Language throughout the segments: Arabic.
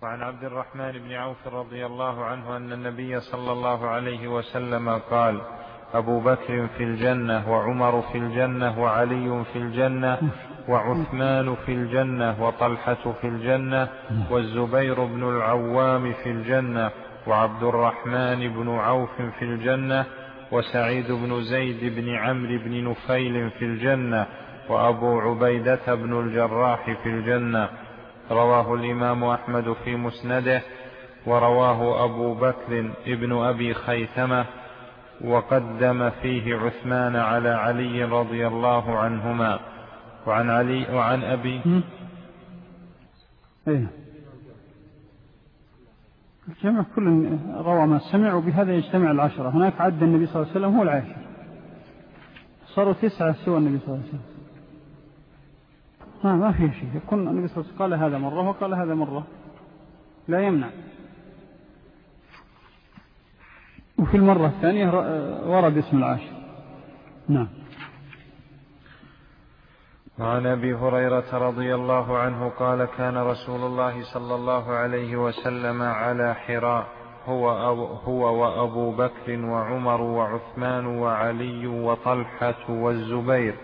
وعن عبد الرحمن بن عوف رضي الله عنه أن النبي صلى الله عليه وسلم قال: أبو بكر في الجنة، وعمر في الجنة، وعلي في الجنة، وعثمان في الجنة، وطلحة في الجنة، والزبير بن العوام في الجنة، وعبد الرحمن بن عوف في الجنة، وسعيد بن زيد بن عمرو بن نفيل في الجنة، وأبو عبيدة بن الجراح في الجنة. رواه الإمام أحمد في مسنده، ورواه أبو بكر ابن أبي خيثمة، وقدم فيه عثمان على علي رضي الله عنهما. وعن علي وعن أبي الجمع كل روى ما سمعوا بهذا يجتمع العشرة. هناك عد النبي صلى الله عليه وسلم هو العاشر، صاروا 9 سوى النبي صلى الله عليه وسلم. ما فيه شيء، يكون النبي صلى الله عليه وسلم قال هذا مرة وقال هذا مرة، لا يمنع. وفي المرة الثانية ورد اسم العاشر. نعم. وعن أبي هريرة رضي الله عنه قال: كان رسول الله صلى الله عليه وسلم على حراء هو وأبو بكر وعمر وعثمان وعلي وطلحة والزبير،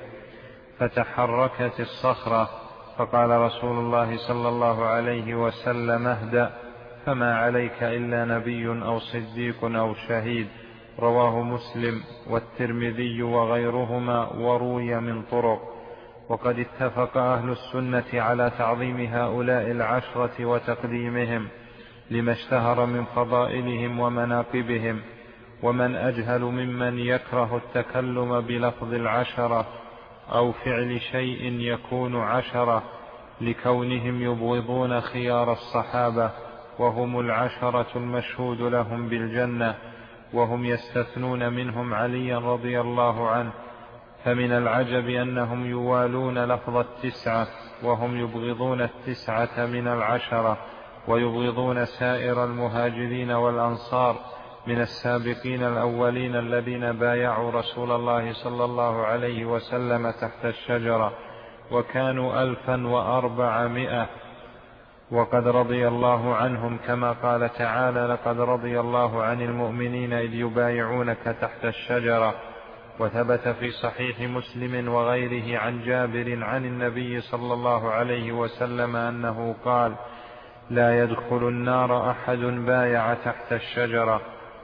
فتحركت الصخرة، فقال رسول الله صلى الله عليه وسلم: اهدأ، فما عليك إلا نبي أو صديق أو شهيد. رواه مسلم والترمذي وغيرهما، وروي من طرق. وقد اتفق أهل السنة على تعظيم هؤلاء العشرة وتقديمهم لما اشتهر من فضائلهم ومناقبهم. ومن أجهل ممن يكره التكلم بلفظ العشرة أو فعل شيء يكون عشرة، لكونهم يبغضون خيار الصحابة، وهم العشرة المشهود لهم بالجنة، وهم يستثنون منهم عليا رضي الله عنه. فمن العجب أنهم يوالون لفظ 9، وهم يبغضون 9 من 10، ويبغضون سائر المهاجرين والأنصار من السابقين الأولين الذين بايعوا رسول الله صلى الله عليه وسلم تحت الشجرة، وكانوا 1400. وقد رضي الله عنهم، كما قال تعالى: لقد رضي الله عن المؤمنين إذ يبايعونك تحت الشجرة. وثبت في صحيح مسلم وغيره عن جابر عن النبي صلى الله عليه وسلم أنه قال: لا يدخل النار أحد بايع تحت الشجرة.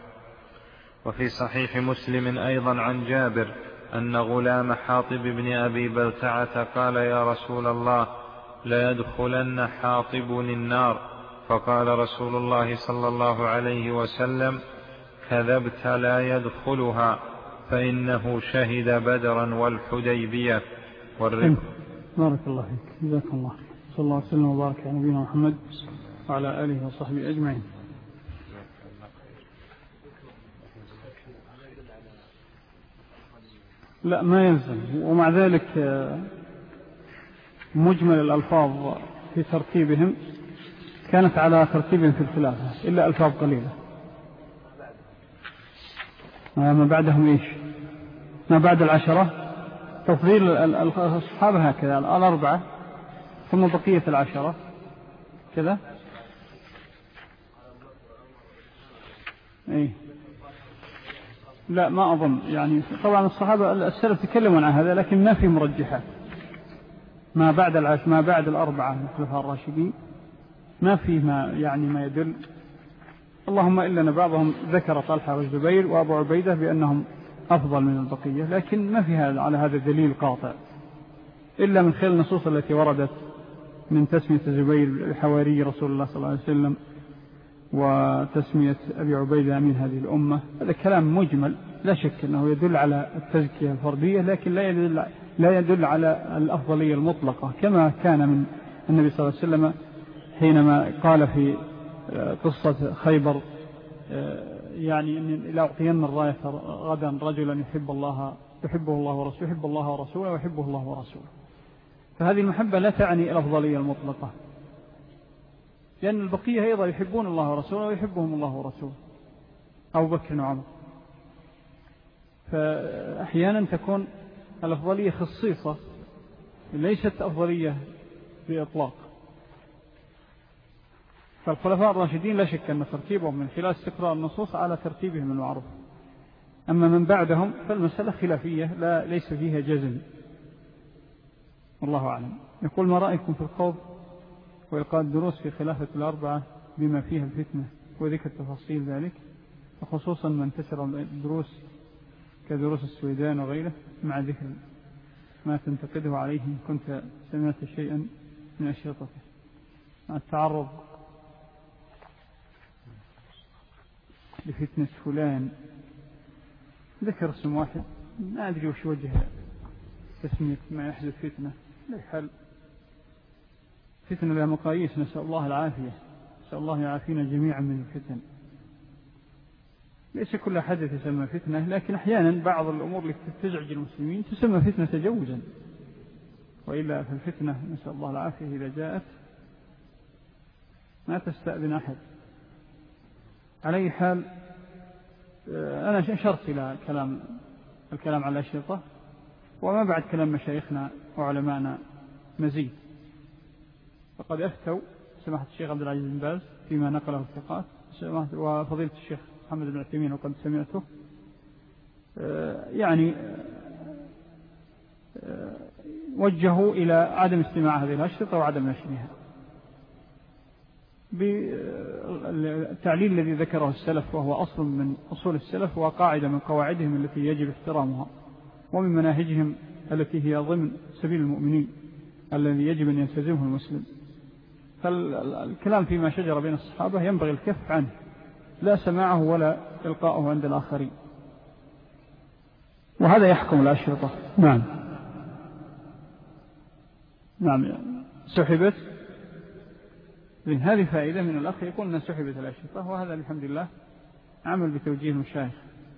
وفي صحيح مسلم أيضا عن جابر أن غلام حاطب بن أبي بلتعة قال: يا رسول الله، لا يدخلن حاطب النار. فقال رسول الله صلى الله عليه وسلم: كذبت، لا يدخلها، فإنه شهد بدرا والحديبية. بارك الله فيك، جزاك الله، صلى الله عليه وسلم وبارك على نبينا محمد وعلى آله وصحبه أجمعين. لا، ما يلزم. ومع ذلك مجمل الألفاظ في ترتيبهم كانت على ترتيبهم في الخلافة، إلا ألفاظ قليلة. ما بعدهم إيش؟ ما بعد 10 تفضيل الصحابة هكذا، 4 ثم بقية 10 كذا. إيه، لا ما أظن. يعني طبعا الصحابة السلف تكلمون عن هذا، لكن ما في مرجحات. ما بعد ما بعد 4 الخلفاء الراشدين ما فيه ما يدل، اللهم إلا أن بعضهم ذكر طلحة والزبير وأبو عبيدة بأنهم أفضل من البقية، لكن ما في على هذا دليل قاطع إلا من خلال النصوص التي وردت من تسمية الزبير حواري رسول الله صلى الله عليه وسلم، وتسمية أبي عبيدة من هذه الأمة. هذا كلام مجمل، لا شك أنه يدل على التزكية الفردية، لكن لا يدل على الأفضلية المطلقة، كما كان من النبي صلى الله عليه وسلم حينما قال في قصة خيبر: يعني أن لا أعطين الراية غدا رجلا يحبه الله ورسوله، يحب الله ورسوله ويحبه الله ورسوله. فهذه المحبة لا تعني الأفضلية المطلقة، لأن البقية أيضا يحبون الله ورسوله ويحبهم الله ورسوله، أبو بكر وعمر. فأحيانا تكون الأفضلية خصيصة، ليست أفضلية بإطلاق. فالخلفاء الراشدين لا شك أن ترتيبهم من خلال استقراء النصوص على ترتيبهم المعروف. أما من بعدهم فالمسألة خلافية ليس فيها جزم، والله أعلم. يقول: ما رأيكم في الخوض وإلقاء الدروس في خلافة الأربعة بما فيها الفتنة وذكر تفاصيل ذلك، وخصوصا من انتشر الدروس كدروس السويدان وغيره، مع ذكر ما تنتقده عليه إن كنت سمعت شيئا من أشرطته، مع التعرض لفتنة فلان، ذكر اسم واحد ما أدري وش وجه تسمية ما يحدث فتنة. لا حل، فتنة لها مقاييس، نسأل الله العافية، نسأل الله يعافينا جميعا من الفتن. ليس كل حدث يسمى فتنة، لكن أحيانا بعض الأمور التي تزعج المسلمين تسمى فتنة تجوزا، وإلا فالفتنة نسأل الله العافية إذا جاءت ما تستأذن أحد. على أي حال، أنا أشرت إلى الكلام على الأشرطة، وما بعد كلام مشايخنا وعلماءنا مزيد. فقد أفتوا سماحة الشيخ عبد العزيز بن باز فيما نقله الثقات، وفضيلة الشيخ محمد بن عثيمين وقد سمعته، يعني وجهوا إلى عدم استماع هذه الأشرطة وعدم نشرها بالتعليل الذي ذكره السلف، وهو أصل من أصول السلف وقاعدة من قواعدهم التي يجب احترامها، ومن مناهجهم التي هي ضمن سبيل المؤمنين الذي يجب أن يلتزمه المسلم. فالكلام فيما شجر بين الصحابة ينبغي الكف عنه، لا سماعه ولا إلقاؤه عند الآخرين، وهذا يحكم الأشرطة. نعم سحبت. هذه فائدة من الأخ يقول أنها سحبت الأشرطة، وهذا الحمد لله عمل بتوجيه المشايخ.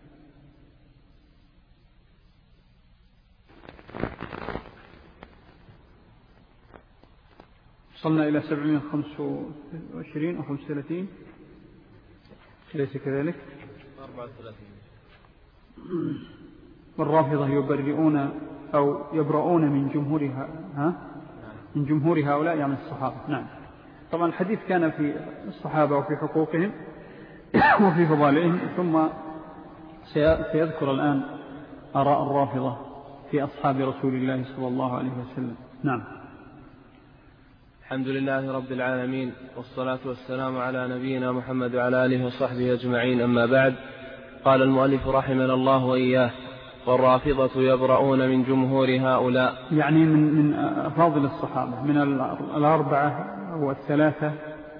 وصلنا إلى 725 أو 35، ليس كذلك؟ 34. والرافضة يبرئون أو يبرؤون من جمهورها، من جمهور هؤلاء يعني الصحابة. نعم. طبعا الحديث كان في الصحابة وفي حقوقهم وفي فضائلهم، ثم سيذكر الآن آراء الرافضة في أصحاب رسول الله صلى الله عليه وسلم. نعم. الحمد لله رب العالمين، والصلاة والسلام على نبينا محمد وعلى آله وصحبه أجمعين، أما بعد. قال المؤلف رحمنا الله وإياه: والرافضة يبرؤون من جمهور هؤلاء، يعني من أفاضل الصحابة، من الأربعة والثلاثة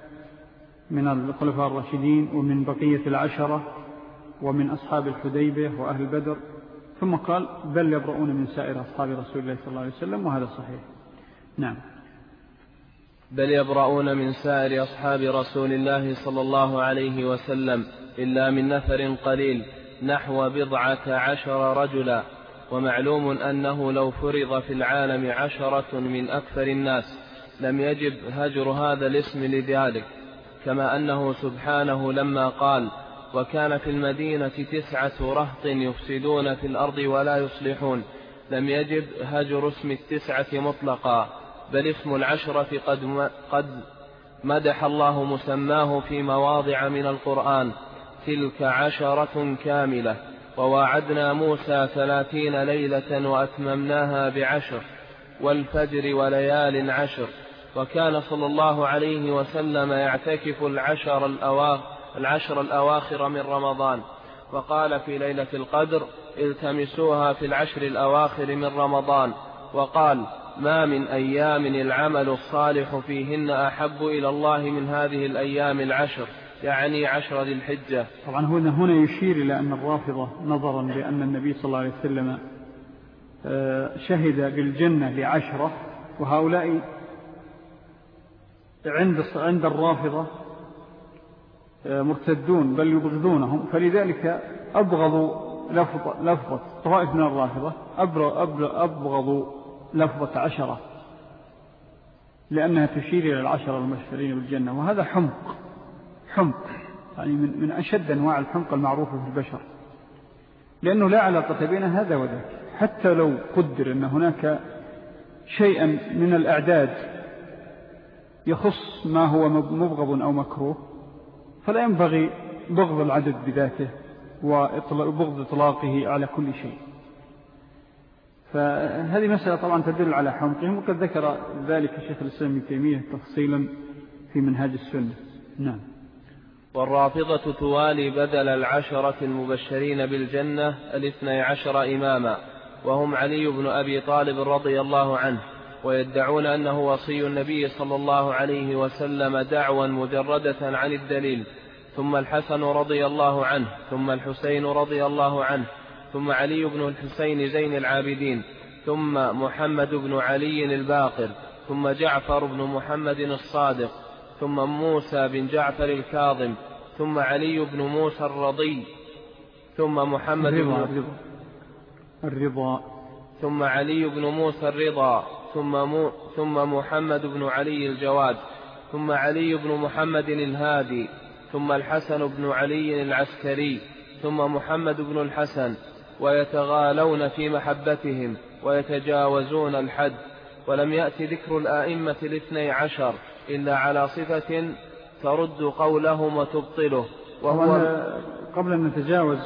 من الخلفاء الراشدين، ومن بقية العشرة، ومن أصحاب الحديبية وأهل بدر. ثم قال: بل يبرؤون من سائر أصحاب رسول الله صلى الله عليه وسلم، وهذا صحيح. نعم. بل يبرؤون من سائر أصحاب رسول الله صلى الله عليه وسلم إلا من نفر قليل نحو 14 رجلا. ومعلوم أنه لو فرض في العالم 10 من أكثر الناس لم يجب هجر هذا الاسم لذلك، كما أنه سبحانه لما قال: وكان في المدينة 9 رهط يفسدون في الأرض ولا يصلحون، لم يجب هجر اسم 9 مطلقا، بل اسم 10 قد مدح الله مسماه في مواضع من القرآن: تلك 10 كاملة. وواعدنا موسى 30 ليلة وأتممناها ب10، والفجر وليال 10. وكان صلى الله عليه وسلم يعتكف العشر الأواخر من رمضان، وقال في ليلة القدر: التمسوها في 10 الأواخر من رمضان. وقال: ما من أيام العمل الصالح فيهن أحب إلى الله من هذه الأيام 10، يعني 10 ذي الحجة. طبعا هنا يشير إلى أن الرافضة نظرا لأن النبي صلى الله عليه وسلم شهد بالجنة ل10، وهؤلاء عند الرافضة مرتدون بل يبغضونهم، فلذلك أبغضوا لفظة طائف من الرافضة، أبغضوا لفظة 10 لأنها تشير إلى 10 المبشرين بالجنة، وهذا حمق يعني من أشد أنواع الحمق المعروفة في البشر، لأنه لا علاقة بين هذا وذاك. حتى لو قدر أن هناك شيئا من الأعداد يخص ما هو مبغض أو مكروه فلا ينبغي بغض العدد بذاته وبغض إطلاقه على كل شيء. فهذه مسألة طبعا تدل على حمقهم، وقد ذكر ذلك الشيخ الإسلام ابن تيمية تفصيلا في منهاج السنة. نعم. والرافضة توالي بدل 10 المبشرين بالجنة 12 إماما، وهم علي بن أبي طالب رضي الله عنه، ويدعون أنه وصي النبي صلى الله عليه وسلم دعوا مجردة عن الدليل، ثم الحسن رضي الله عنه، ثم الحسين رضي الله عنه، ثم علي بن الحسين زين العابدين، ثم محمد بن علي الباقر، ثم جعفر بن محمد الصادق، ثم موسى بن جعفر الكاظم، ثم علي بن موسى الرضي، ثم محمد الرضا، ثم علي بن موسى الرضا، ثم محمد بن علي الجواد، ثم علي بن محمد الهادي، ثم الحسن بن علي العسكري، ثم محمد بن الحسن، ويتغالون في محبتهم ويتجاوزون الحد. ولم يأتي ذكر الآئمة 12 إلا على صفة ترد قولهم وتبطله، وهو قبل أن نتجاوز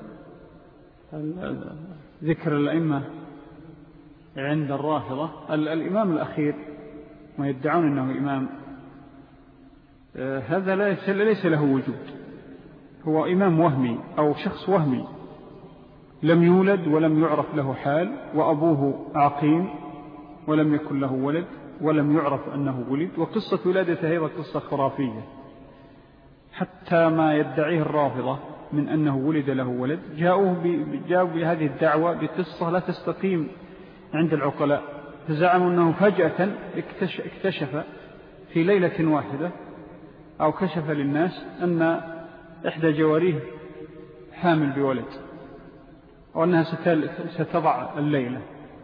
ذكر الأئمة عند الرافضة، الإمام الأخير ما يدعون أنه إمام، هذا ليس له وجود، هو إمام وهمي أو شخص وهمي لم يولد ولم يعرف له حال، وأبوه عقيم ولم يكن له ولد ولم يعرف أنه ولد، وقصة ولادته هي قصة خرافية. حتى ما يدعيه الرافضة من أنه ولد له ولد جاءوا بهذه الدعوة بقصة لا تستقيم عند العقلاء، فزعموا أنه فجأة اكتشف في ليلة واحدة أو كشف للناس أن إحدى جواريه حامل بولد، وأنها ستضع الليلة.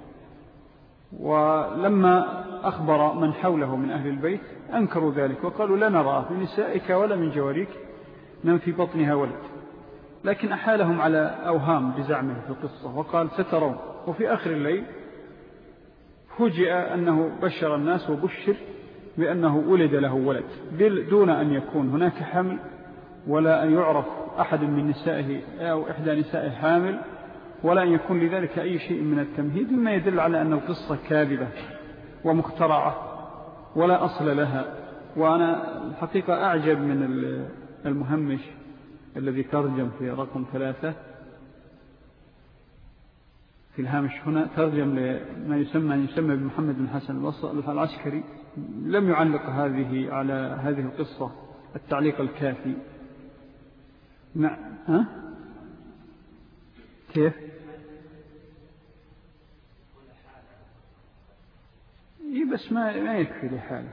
ولما أخبر من حوله من أهل البيت أنكروا ذلك وقالوا لا نرى في نسائك ولا من جواريك من في بطنها ولد، لكن أحالهم على أوهام بزعمه في القصة وقال سترون. وفي آخر الليل فوجئ أنه بشر الناس وبشر بأنه ولد له ولد دون أن يكون هناك حمل ولا أن يعرف أحد من نسائه أو إحدى نسائه حامل، ولا أن يكون لذلك أي شيء من التمهيد، مما يدل على أن القصة كاذبة ومخترعة ولا أصل لها. وأنا الحقيقة أعجب من المهمش الذي ترجم في رقم 3 في الهامش هنا، ترجم لما يسمى بمحمد بن حسن العسكري، لم يعلق على هذه القصة التعليق الكافي. نعم. كيف؟ بس ما يكفي لحاله،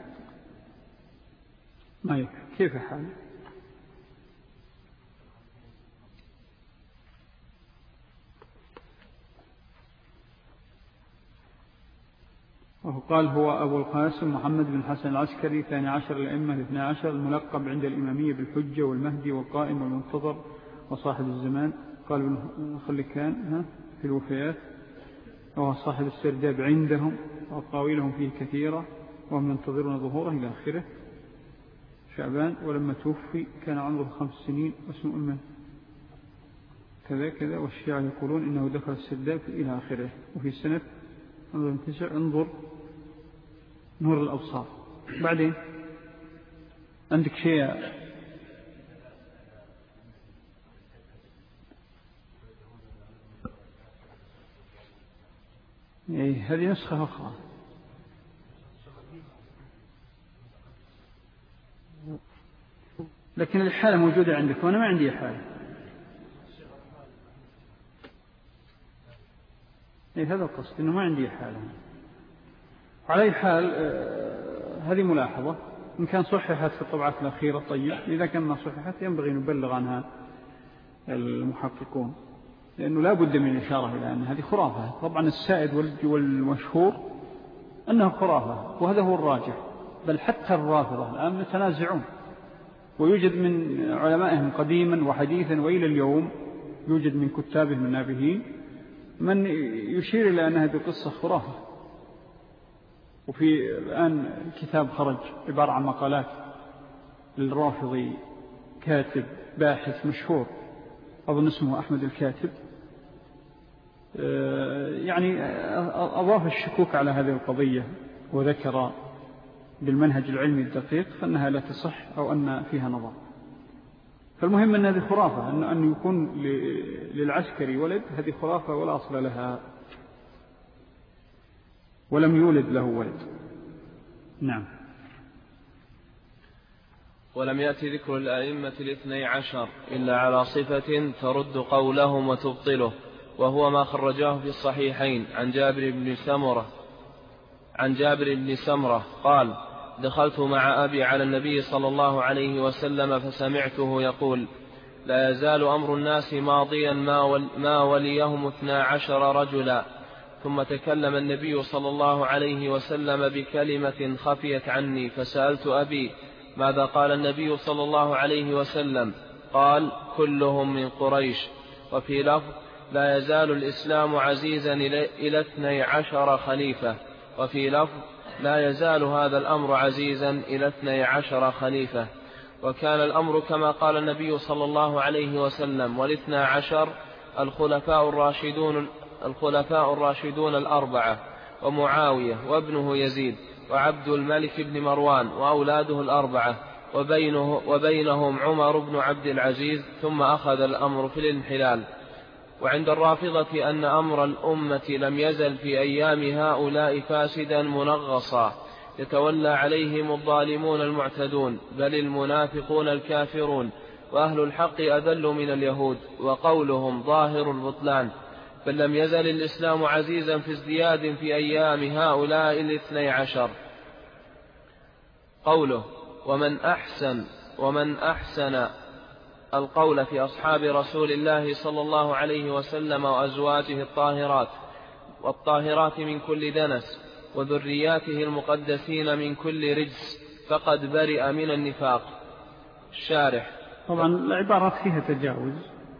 ما يكفي. كيف حاله؟ وقال هو أبو القاسم محمد بن حسن العسكري 12 الأئمة 12، الملقب عند الإمامية بالحجة والمهدي والقائم والمنتظر وصاحب الزمان. قال ابن خلكان في الوفيات، وهو صاحب السرداب عندهم وقاويلهم فيه كثيرة وهم ينتظرون ظهوره إلى آخره. شعبان ولما توفي كان عمره 5 سنين واسمه أمه كذا، والشيعة يقولون إنه دخل السرداب إلى آخره. وفي سنة انظر نور الأبصار. بعدين عندك شيء هذه نسخة أخرى. لكن الحالة موجودة عندك وأنا ما عندي حالة. هذا القصد إنه ما عندي حالة. على أي حال هذه ملاحظة، إن كان صححت في الطبعات الأخيرة طيب، إذا كان ما صححت ينبغي نبلغ عنها المحققون، لأنه لا بد من الإشارة إلى أن هذه خرافة. طبعا السائد والمشهور أنه خرافة، وهذا هو الراجح. بل حتى الرافضة الآن يتنازعون، ويوجد من علمائهم قديما وحديثا وإلى اليوم يوجد من كتابهم النابهين من يشير إلى أن هذه قصة خرافة، وفي الآن كتاب خرج عبارة عن مقالات للرافضي كاتب باحث مشهور أظن اسمه أحمد الكاتب، يعني أضاف الشكوك على هذه القضية وذكر بالمنهج العلمي الدقيق فأنها لا تصح أو أن فيها نظر. فالمهم أن هذه خرافة، أن يكون للعسكري ولد، هذه خرافة ولا أصل لها، ولم يولد له ولد. نعم. ولم يأتي ذكر الأئمة 12 إلا على صفة ترد قولهم وتبطله، وهو ما خرجاه في الصحيحين عن جابر بن سمرة قال: دخلت مع أبي على النبي صلى الله عليه وسلم فسمعته يقول: لا يزال أمر الناس ماضيا ما وليهم 12 رجلا. ثم تكلم النبي صلى الله عليه وسلم بكلمة خفيت عني، فسألت أبي: ماذا قال النبي صلى الله عليه وسلم؟ قال: كلهم من قريش. وفي لفظ: لا يزال الإسلام عزيزا إلى 12 خليفة. وفي لفظ: لا يزال هذا الأمر عزيزا إلى 12 خليفة. وكان الأمر كما قال النبي صلى الله عليه وسلم، وال12 الخلفاء الراشدون الأربعة، ومعاوية وابنه يزيد، وعبد الملك بن مروان وأولاده الأربعة، وبينهم عمر بن عبد العزيز، ثم أخذ الأمر في الانحلال. وعند الرافضة أن أمر الأمة لم يزل في أيام هؤلاء فاسدا منغصا، يتولى عليهم الظالمون المعتدون، بل المنافقون الكافرون، وأهل الحق أذل من اليهود، وقولهم ظاهر البطلان. بل لم يزل الإسلام عزيزا في ازدياد في أيام هؤلاء 12. قوله: ومن أحسن القول في أصحاب رسول الله صلى الله عليه وسلم وأزواجه والطاهرات من كل دنس، وذرياته المقدسين من كل رجس، فقد برئ من النفاق. الشارح: طبعا العبارات فيها تجاوز.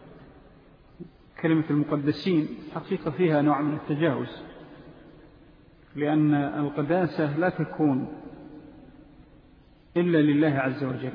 كلمة المقدسين حقيقة فيها نوع من التجاوز، لأن القداسة لا تكون إلا لله عز وجل.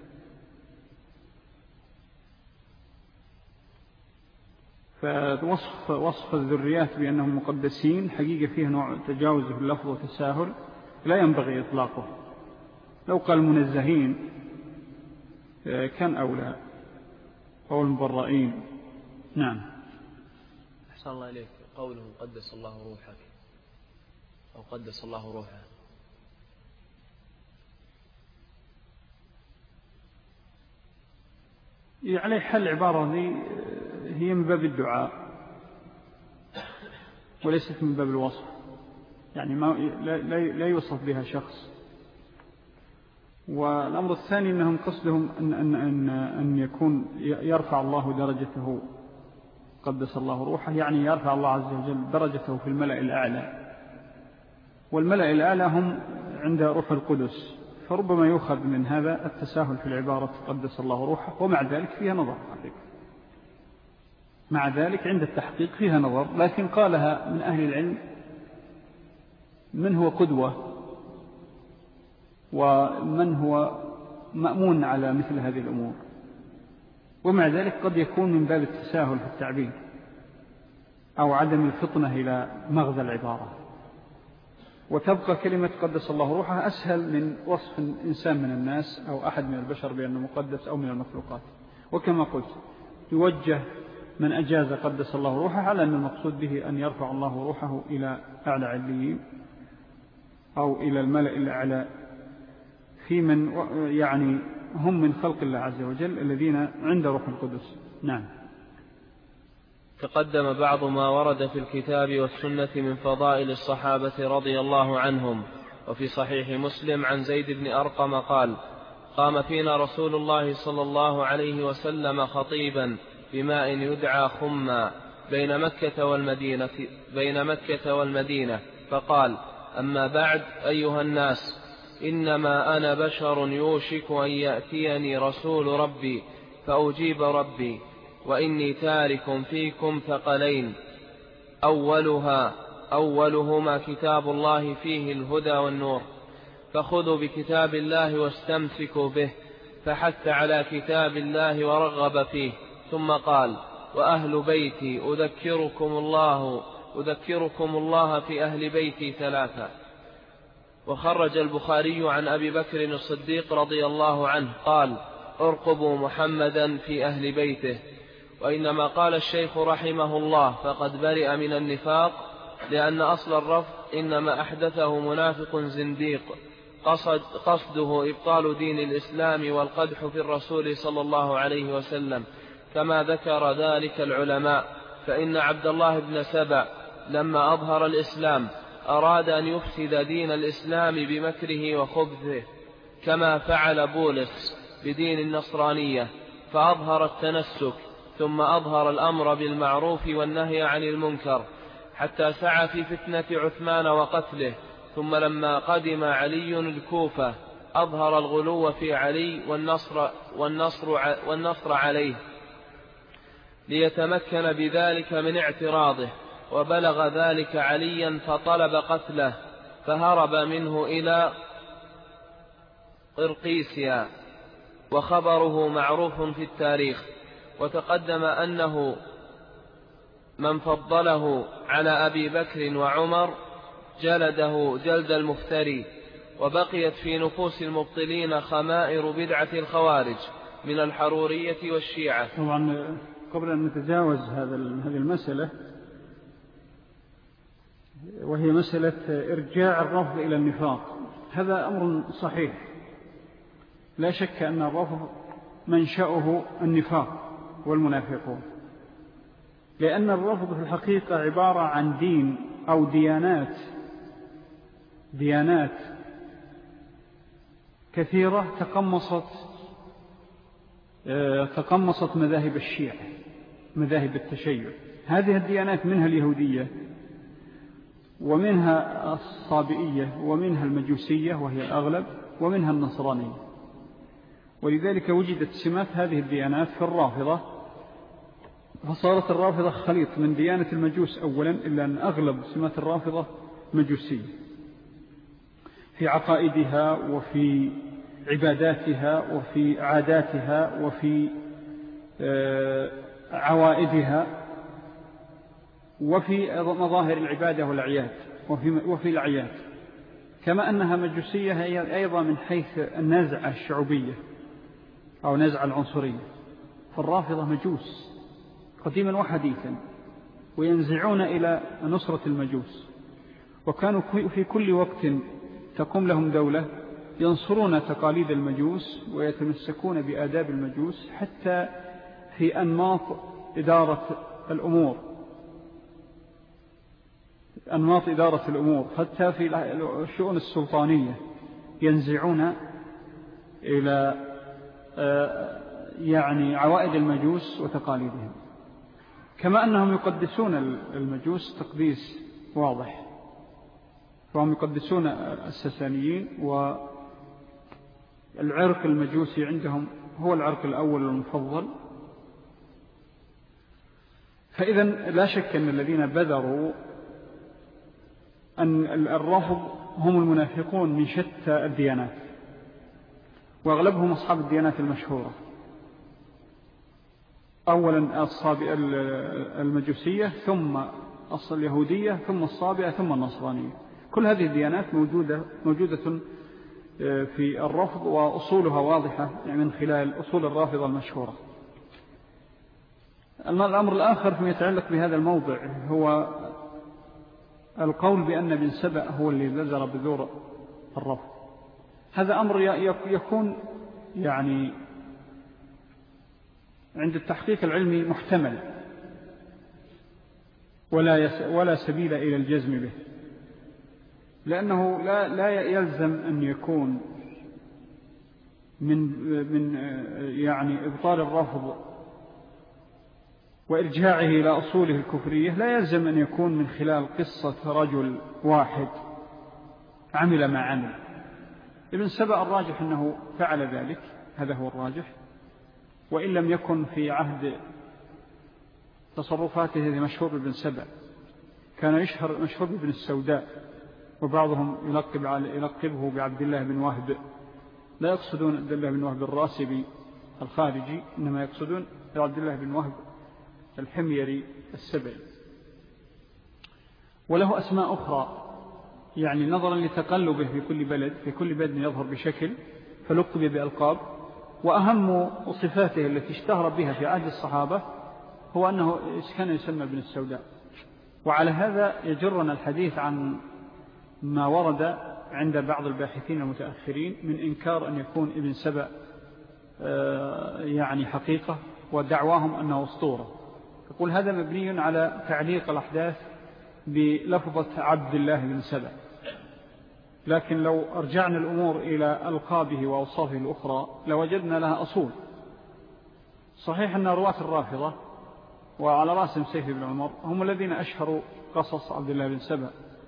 فوصف الذريات بأنهم مقدسين حقيقة فيها نوع تجاوز في اللفظ وتساهل لا ينبغي إطلاقه. لو قال منزهين كان أولى، أو المبرئين. نعم. أحسن الله إليك. قوله قدس الله روحك أو قدس الله روحه، عليه حل العبارة ذي هي من باب الدعاء وليست من باب الوصف، يعني لا يوصف بها شخص. والأمر الثاني أنهم قصدهم أن يكون يرفع الله درجته قدس الله روحه، يعني يرفع الله عز وجل درجته في الملأ الأعلى، والملأ الأعلى هم عند روح القدس، فربما يؤخذ من هذا التساهل في العبارة قدس الله روحه. ومع ذلك فيها نظر حقيقة، مع ذلك عند التحقيق فيها نظر، لكن قالها من أهل العلم من هو قدوة ومن هو مأمون على مثل هذه الأمور، ومع ذلك قد يكون من باب التساهل في التعبير أو عدم الفطنة إلى مغزى العبارة. وتبقى كلمة قدس الله روحه أسهل من وصف إنسان من الناس أو أحد من البشر بأنه مقدس أو من المخلوقات. وكما قلت يوجه من أجاز قدس الله روحه على أن المقصود به أن يرفع الله روحه إلى أعلى عليين أو إلى الملأ الأعلى في من يعني هم من خلق الله عز وجل الذين عند روح القدس. نعم. تقدم بعض ما ورد في الكتاب والسنة من فضائل الصحابة رضي الله عنهم. وفي صحيح مسلم عن زيد بن أرقم قال: قام فينا رسول الله صلى الله عليه وسلم خطيبا بماء يدعى خما بين مكة والمدينة فقال: أما بعد أيها الناس، إنما أنا بشر يوشك أن يأتيني رسول ربي فأجيب ربي، وإني تارك فيكم ثقلين، أولها أولهما كتاب الله فيه الهدى والنور، فخذوا بكتاب الله واستمسكوا به، فحث على كتاب الله ورغب فيه، ثم قال: وأهل بيتي أذكركم الله في أهل بيتي ثلاثة. وخرج البخاري عن أبي بكر الصديق رضي الله عنه قال: ارقبوا محمدا في أهل بيته. وإنما قال الشيخ رحمه الله فقد برئ من النفاق، لأن أصل الرفض إنما أحدثه منافق زنديق قصده إبطال دين الإسلام والقدح في الرسول صلى الله عليه وسلم، كما ذكر ذلك العلماء. فإن عبد الله بن سبأ لما أظهر الإسلام أراد أن يفسد دين الإسلام بمكره وخبثه، كما فعل بولس بدين النصرانية، فأظهر التنسك، ثم أظهر الأمر بالمعروف والنهي عن المنكر، حتى سعى في فتنة عثمان وقتله. ثم لما قدم علي الكوفة أظهر الغلو في علي والنصر عليه، ليتمكن بذلك من اعتراضه، وبلغ ذلك عليا فطلب قتله، فهرب منه إلى قرقيسيا، وخبره معروف في التاريخ. وتقدم أنه من فضله على أبي بكر وعمر جلده جلد المفتري، وبقيت في نفوس المبطلين خمائر بدعة الخوارج من الحرورية والشيعة. طبعا قبل أن نتجاوز هذه المسألة، وهي مسألة إرجاع الرفض إلى النفاق، هذا أمر صحيح، لا شك أن الرفض منشأه النفاق والمنافقون، لأن الرفض في الحقيقة عبارة عن دين أو ديانات كثيرة تقمصت مذاهب الشيعة، مذاهب التشيع. هذه الديانات منها اليهودية، ومنها الصابئية، ومنها المجوسية وهي الأغلب، ومنها النصرانية. ولذلك وجدت سمات هذه الديانات في الرافضة، فصارت الرافضة خليط من ديانة المجوس أولا، إلا أن أغلب سمات الرافضة مجوسية في عقائدها وفي عباداتها وفي عاداتها وفي عوائدها وفي مظاهر العبادة والأعياد وفي الأعياد، كما أنها مجوسية هي أيضا من حيث النزعة الشعوبية أو نزعة العنصرية. فالرافضة مجوس قديما وحديثا، وينزعون إلى نصرة المجوس، وكانوا في كل وقت تقوم لهم دولة ينصرون تقاليد المجوس ويتمسكون بآداب المجوس، حتى في أنماط إدارة الأمور، حتى في الشؤون السلطانية ينزعون إلى يعني عوائد المجوس وتقاليدهم، كما أنهم يقدسون المجوس تقديس واضح، فهم يقدسون الساسانيين، والعرق المجوسي عندهم هو العرق الأول المفضل. فإذا لا شك أن الذين بذروا أن الرافض هم المنافقون من شتى الديانات، وأغلبهم أصحاب الديانات المشهورة، أولا المجوسية، ثم اليهودية، ثم الصابئة، ثم النصرانية. كل هذه الديانات موجودة في الرفض، وأصولها واضحة يعني من خلال أصول الرافضة المشهورة. الأمر الآخر فيما يتعلق بهذا الموضع هو القول بأن ابن سبأ هو اللي بذر بذور الرفض. هذا أمر يكون يعني عند التحقيق العلمي محتمل، ولا سبيل إلى الجزم به، لأنه لا يلزم أن يكون من يعني إبطال الرفض وإرجاعه إلى أصوله الكفرية، لا يلزم أن يكون من خلال قصة رجل واحد عمل ما عمل. ابن سبأ الراجح أنه فعل ذلك، هذا هو الراجح، وإن لم يكن في عهد تصرفاته الذي مشهور بابن سبأ، كان مشهور بابن السوداء، وبعضهم يلقبه بعبد الله بن وهب. لا يقصدون عبد الله بن وهب الراسبي الخارجي، إنما يقصدون عبد الله بن وهب الحميري السبعي. وله أسماء أخرى يعني نظرا لتقلبه في كل بلد يظهر بشكل، فلقب بألقاب. وأهم صفاته التي اشتهر بها في عهد الصحابة هو أنه كان يسمى ابن السوداء. وعلى هذا يجرنا الحديث عن ما ورد عند بعض الباحثين المتأخرين من إنكار أن يكون ابن سبأ يعني حقيقة، ودعواهم أنه أسطورة. يقول هذا مبني على تعليق الأحداث بلفظة عبد الله بن سبأ. لكن لو أرجعنا الأمور إلى ألقابه وأوصافه الأخرى لوجدنا لها أصول. صحيح أن رواة الرافضة وعلى رأسهم سيف بن عمر هم الذين أشهروا قصص عبد الله بن سبأ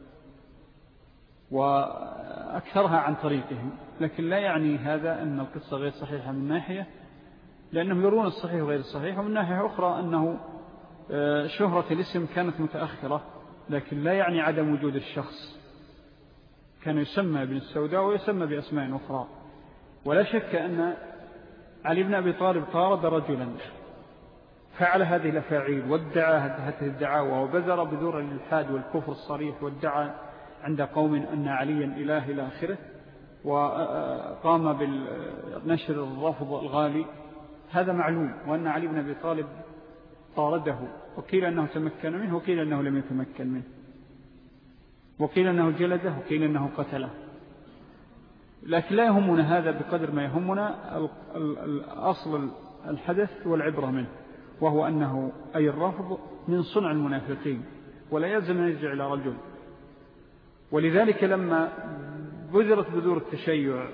وأكثرها عن طريقهم، لكن لا يعني هذا أن القصة غير صحيحة من ناحية، لأنهم يرون الصحيح وغير الصحيح، ومن ناحية أخرى أنه شهرة الاسم كانت متأخرة، لكن لا يعني عدم وجود الشخص. كان يسمى ابن السوداء ويسمى بأسماء أخرى. ولا شك أن علي بن أبي طالب طارد رجلا فعل هذه الأفاعيل وادعى هذه الدعاوى وبذر بذور الإلحاد والكفر الصريح، وادعى عند قوم أن عليا إله إلى آخره، وقام بالنشر الرفض الغالي. هذا معلوم، وأن علي بن أبي طالب طارده، وقيل أنه تمكن منه وقيل أنه لم يتمكن منه، وقيل أنه جلده وقيل أنه قتله. لكن لا يهمنا هذا بقدر ما يهمنا أصل الحدث والعبرة منه، وهو أنه أي الرفض من صنع المنافقين، ولا يلزم أن يرجع إلى رجل. ولذلك لما بذرت بذور التشيع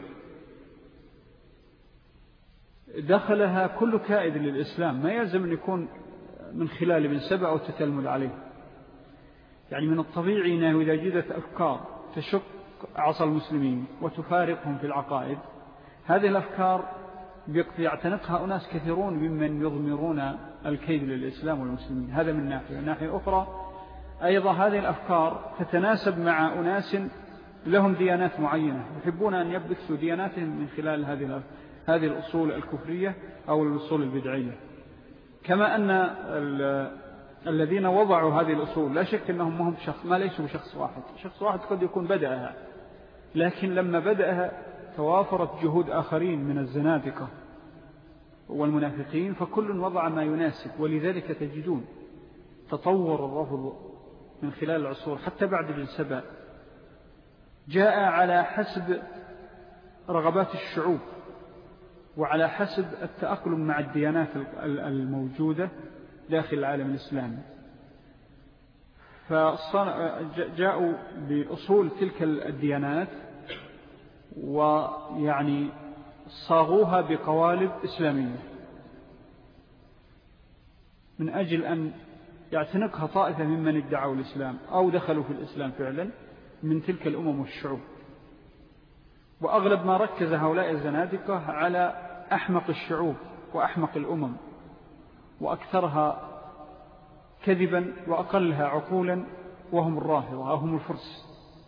دخلها كل كائد للإسلام، ما يلزم أن يكون من خلال ابن سبأ أو تتلمذ عليه. يعني من الطبيعي أنه إذا جدت أفكار تشق عصا المسلمين وتفارقهم في العقائد، هذه الأفكار يعتنقها أناس كثيرون ممن يضمرون الكيد للإسلام والمسلمين. هذا من ناحية. ناحية أخرى أيضا هذه الأفكار تتناسب مع أناس لهم ديانات معينة، يحبون أن يبثوا دياناتهم من خلال هذه الأصول الكفرية أو الأصول البدعية. كما أن الذين وضعوا هذه الأصول لا شك أنهم ما ليسوا بشخص واحد. شخص واحد قد يكون بدأها، لكن لما بدأها توافرت جهود آخرين من الزنادقة والمنافقين، فكل وضع ما يناسب. ولذلك تجدون تطور الرفض من خلال العصور حتى بعد ابن سبأ جاء على حسب رغبات الشعوب وعلى حسب التأقلم مع الديانات الموجودة داخل العالم الإسلامي. فجاءوا بأصول تلك الديانات ويعني صاغوها بقوالب إسلامية من أجل أن يعتنقها طائفة ممن ادعوا الإسلام أو دخلوا في الإسلام فعلا من تلك الأمم والشعوب. وأغلب ما ركز هؤلاء الزنادقة على أحمق الشعوب وأحمق الأمم وأكثرها كذبا وأقلها عقولا، وهم الرافضة وهم الفرس.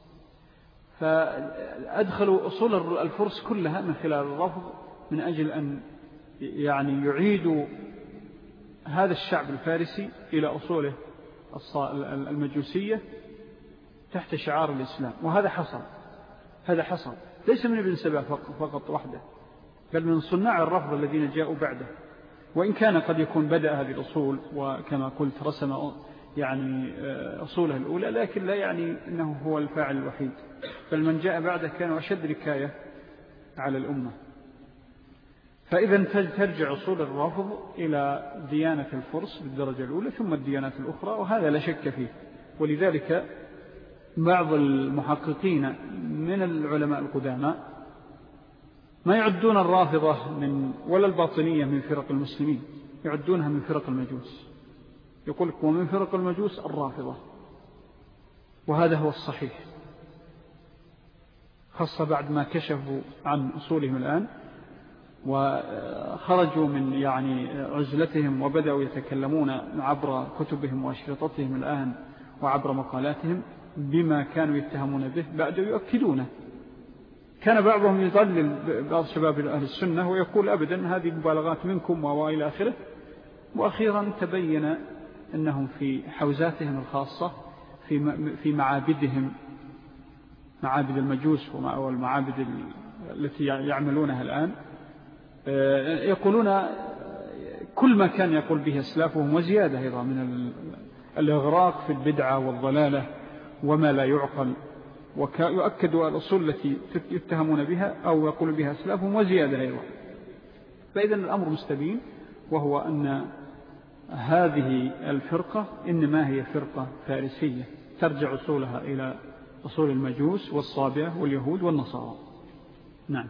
فأدخلوا أصول الفرس كلها من خلال الرفض من أجل أن يعني يعيدوا هذا الشعب الفارسي إلى أصوله المجوسية تحت شعار الإسلام. وهذا حصل ليس من ابن سبأ فقط وحده، بل من صناع الرفض الذين جاءوا بعده. وإن كان قد يكون بدأ هذه الأصول وكما قلت رسم يعني أصوله الأولى، لكن لا يعني أنه هو الفاعل الوحيد، بل من جاء بعده كان أشد ركاية على الأمة. فإذا ترجع أصول الرافض إلى ديانة الفرس بالدرجة الأولى ثم الديانات الأخرى، وهذا لا شك فيه. ولذلك بعض المحققين من العلماء القدامى ما يعدون الرافضة ولا الباطنية من فرق المسلمين، يعدونها من فرق المجوس. يقول لك ومن فرق المجوس الرافضة، وهذا هو الصحيح، خاصة بعد ما كشفوا عن أصولهم الآن وخرجوا من يعني عزلتهم وبدأوا يتكلمون عبر كتبهم وأشرطتهم الآن وعبر مقالاتهم بما كانوا يتهمون به بعد يؤكدونه. كان بعضهم يضلل بعض شباب أهل السنة ويقول أبدا هذه مبالغات منكم وإلى آخره، وأخيرا تبين أنهم في حوزاتهم الخاصة في معابدهم، معابد المجوس والمعابد التي يعملونها الآن، يقولون كل ما كان يقول به أسلافهم وزيادة أيضا من الإغراق في البدعة والضلالة وما لا يعقل، ويؤكدوا الأصول التي يتهمون بها أو يقول بها أسلافهم وزيادة أيضا. فإذا الأمر مستبين، وهو أن هذه الفرقة إنما هي فرقة فارسية ترجع أصولها إلى أصول المجوس والصابئة واليهود والنصارى. نعم.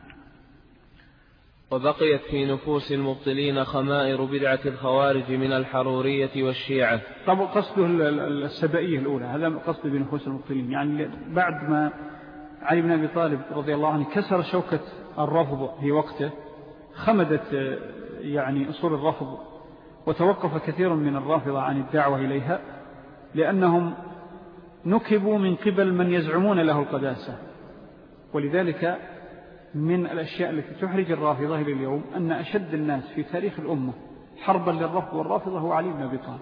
وبقيت في نفوس المبطلين خمائر بدعة الخوارج من الحرورية والشيعة. طبعا قصده السبائية الأولى، هذا قصده بنفوس المبطلين، يعني بعد ما علي بن أبي طالب رضي الله عنه كسر شوكة الرفض في وقته، خمدت يعني أصول الرفض، وتوقف كثير من الرافضة عن الدعوة إليها، لأنهم نكبوا من قبل من يزعمون له القداسة. ولذلك من الأشياء التي تحرج الرافضة إلى اليوم أن أشد الناس في تاريخ الأمة حربا للرفض والرافضة هو علي بن أبي طالب،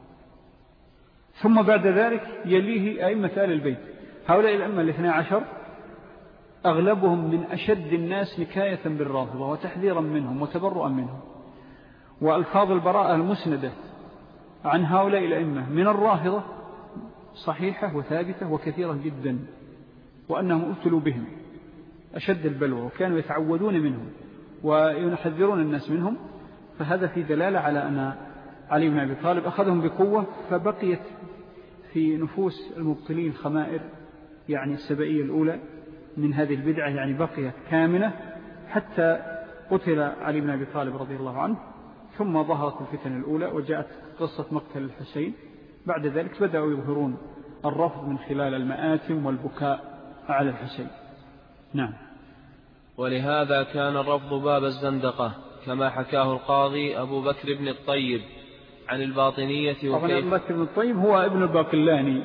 ثم بعد ذلك يليه أئمة آل البيت. هؤلاء الأئمة الاثنى عشر أغلبهم من أشد الناس نكاية بالرافضة وتحذيرا منهم وتبرؤا منهم، وألفاظ البراءة المسندة عن هؤلاء الأئمة من الرافضة صحيحة وثابتة وكثيرة جدا، وأنهم ابتلوا بهم أشد البلوى وكانوا يتعودون منهم ويحذرون الناس منهم. فهذا في دلالة على أن علي بن أبي طالب أخذهم بقوة، فبقيت في نفوس المبطلين خمائر يعني السبائية الأولى من هذه البدعة، يعني بقيت كامنة حتى قتل علي بن أبي طالب رضي الله عنه، ثم ظهرت الفتن الأولى وجاءت قصة مقتل الحسين. بعد ذلك بدأوا يظهرون الرفض من خلال المآتم والبكاء على الحسين. نعم. ولهذا كان الرفض باب الزندقة، كما حكاه القاضي أبو بكر بن الطيب عن الباطنية. طبعا أبو بكر بن الطيب هو ابن الباقلاني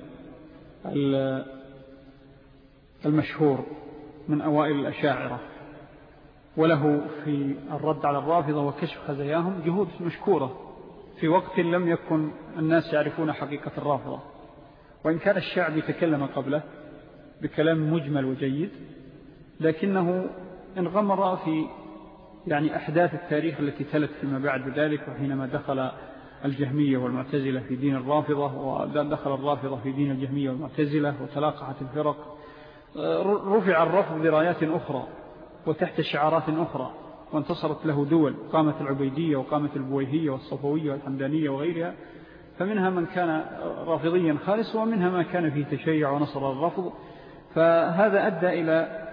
المشهور من أوائل الأشاعرة، وله في الرد على الرافضة وكشف خزاياهم جهود مشكورة في وقت لم يكن الناس يعرفون حقيقة الرافضة، وإن كان الشعب تكلم قبله بكلام مجمل وجيد، لكنه انغمر في يعني أحداث التاريخ التي تلت فيما بعد ذلك، وحينما دخل الجهمية والمعتزلة في دين الرافضة، ودخل الرافضة في دين الجهمية والمعتزلة، وتلاقحت الفرق، رفع الرفض برايات أخرى وتحت شعارات أخرى، وانتصرت له دول، قامت العبيدية وقامت البويهية والصفوية والحمدانية وغيرها، فمنها من كان رافضيا خالص ومنها ما كان فيه تشيع ونصر الرفض. فهذا أدى إلى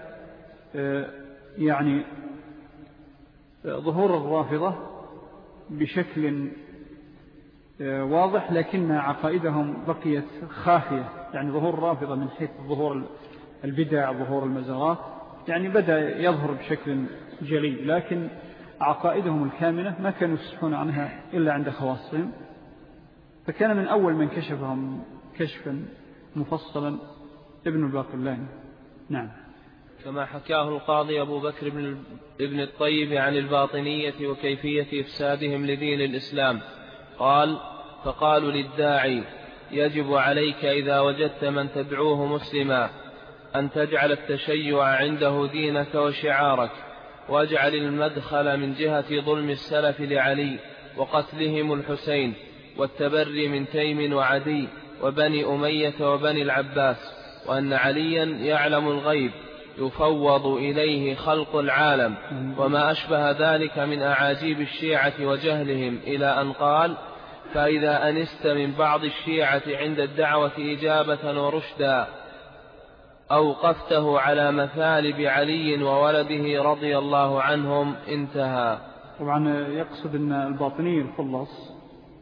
يعني ظهور الرافضة بشكل واضح، لكن عقائدهم بقيت خافية. يعني ظهور الرافضة من حيث ظهور البدع، ظهور المزارات، يعني بدأ يظهر بشكل جلي، لكن عقائدهم الكامنة ما كانوا يفسحون عنها إلا عند خواصهم. فكان من أول من كشفهم كشفا مفصلا ابن الباقلاني. نعم. كما حكاه القاضي أبو بكر بن الطيب عن الباطنية وكيفية إفسادهم لدين الإسلام، قال: فقالوا للداعي: يجب عليك إذا وجدت من تدعوه مسلما أن تجعل التشيع عنده دينك وشعارك، واجعل المدخل من جهة ظلم السلف لعلي وقتلهم الحسين والتبري من تيم وعدي وبني أمية وبني العباس، وأن عليا يعلم الغيب يفوض إليه خلق العالم، وما أشبه ذلك من أعاجيب الشيعة وجهلهم، إلى أن قال: فإذا أنست من بعض الشيعة عند الدعوة إجابة ورشدا أوقفته على مثالب علي وولده رضي الله عنهم. انتهى. طبعا يقصد أن الباطني الخلص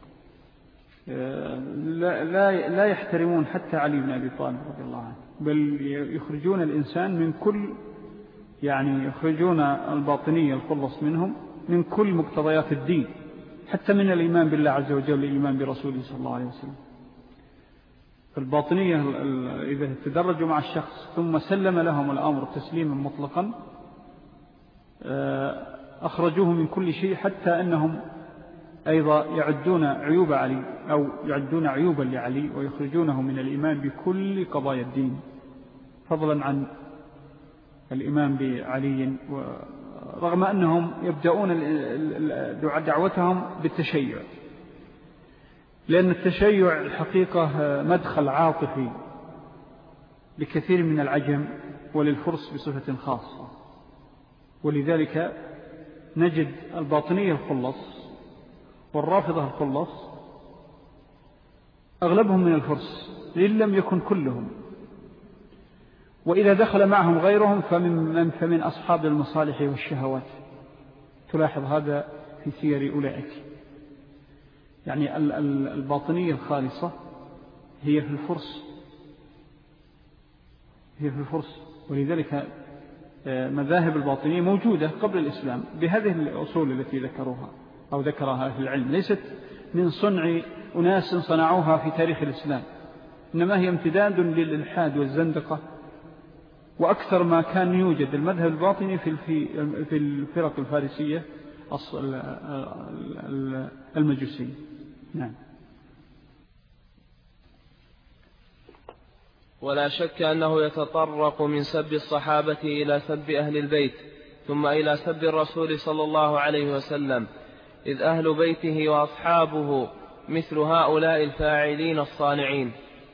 لا يحترمون حتى علي بن أبي طالب رضي الله عنه، بل يخرجون الإنسان من كل، يعني يخرجون الباطنية الخلص منهم من كل مقتضيات الدين، حتى من الإيمان بالله عز وجل والإيمان برسوله صلى الله عليه وسلم. فالباطنية إذا تدرجوا مع الشخص ثم سلم لهم الأمر تسليما مطلقا أخرجوه من كل شيء، حتى أنهم أيضا يعدون عيوب علي أو يعدون عيوبا لعلي ويخرجونه من الإيمان بكل قضايا الدين، فضلا عن الإيمان بعلي، رغم أنهم يبدأون دعوتهم بالتشيع، لأن التشيع الحقيقة مدخل عاطفي لكثير من العجم وللفرس بصفة خاصة. ولذلك نجد الباطنية الخلص والرافضة الخلص أغلبهم من الفرس إن لم يكن كلهم، وإذا دخل معهم غيرهم فمن أصحاب المصالح والشهوات. تلاحظ هذا في سير أولئك. يعني الباطنية الخالصة هي في الفرس، ولذلك مذاهب الباطنية موجودة قبل الإسلام بهذه الأصول التي ذكروها أو ذكرها في العلم، ليست من صنع أناس صنعوها في تاريخ الإسلام، إنما هي امتداد للإلحاد والزندقة. وأكثر ما كان يوجد المذهب الباطني في الفرق الفارسية المجوسية. نعم. ولا شك أنه يتطرق من سب الصحابة إلى سب أهل البيت، ثم إلى سب الرسول صلى الله عليه وسلم، إذ أهل بيته وأصحابه مثل هؤلاء الفاعلين الصانعين.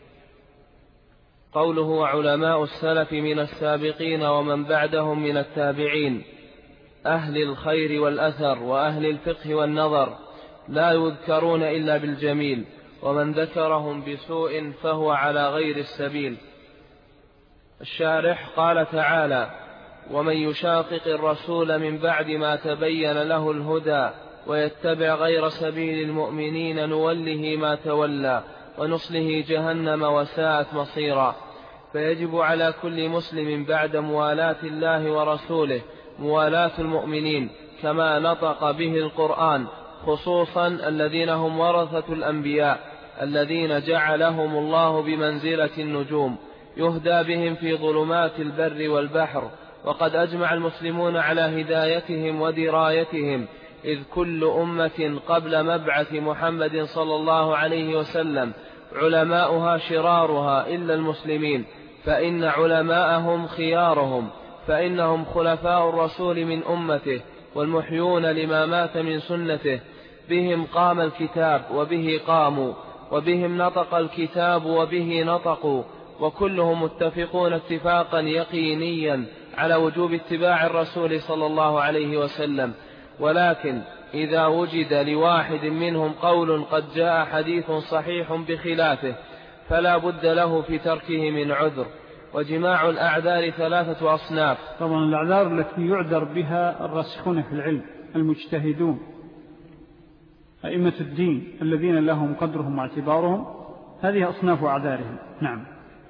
قوله علماء السلف من السابقين ومن بعدهم من التابعين أهل الخير والأثر وأهل الفقه والنظر لا يذكرون إلا بالجميل، ومن ذكرهم بسوء فهو على غير السبيل. الشارح قال تعالى: ومن يشاقق الرسول من بعد ما تبين له الهدى ويتبع غير سبيل المؤمنين نوله ما تولى ونصله جهنم وساءت مصيرا. فيجب على كل مسلم بعد موالاة الله ورسوله موالاة المؤمنين كما نطق به القرآن، خصوصا الذين هم ورثة الأنبياء الذين جعلهم الله بمنزلة النجوم يهدى بهم في ظلمات البر والبحر. وقد أجمع المسلمون على هدايتهم ودرايتهم، إذ كل أمة قبل مبعث محمد صلى الله عليه وسلم علماؤها شرارها إلا المسلمين، فإن علماءهم خيارهم، فإنهم خلفاء الرسول من أمته والمحيون لما مات من سنته. بهم قام الكتاب وبه قاموا، وبهم نطق الكتاب وبه نطقوا، وكلهم متفقون اتفاقا يقينيا على وجوب اتباع الرسول صلى الله عليه وسلم. ولكن إذا وجد لواحد منهم قول قد جاء حديث صحيح بخلافه فلا بد له في تركه من عذر. وجماع الأعذار 3 أصناف. طبعا الأعذار التي يعذر بها الراسخون في العلم المجتهدون أئمة الدين الذين لهم قدرهم واعتبارهم، هذه أصناف أعذارهم. نعم.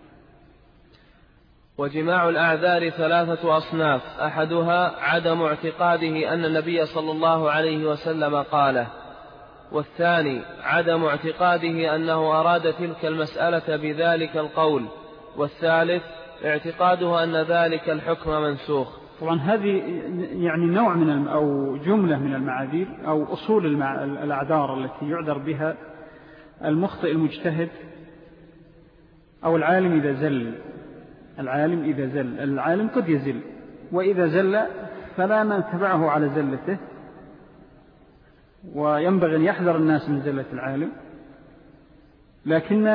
وجماع الأعذار 3 أصناف: أحدها عدم اعتقاده أن النبي صلى الله عليه وسلم قاله، والثاني عدم اعتقاده أنه أراد تلك المسألة بذلك القول، والثالث اعتقاده أن ذلك الحكم منسوخ. طبعا هذه يعني نوع من أو جملة من المعاذير أو أصول الأعذار التي يعذر بها المخطئ المجتهد أو العالم إذا زل. العالم قد يزل، وإذا زل فلا نتبعه على زلته، وينبغي أن يحذر الناس من زلة العالم، لكن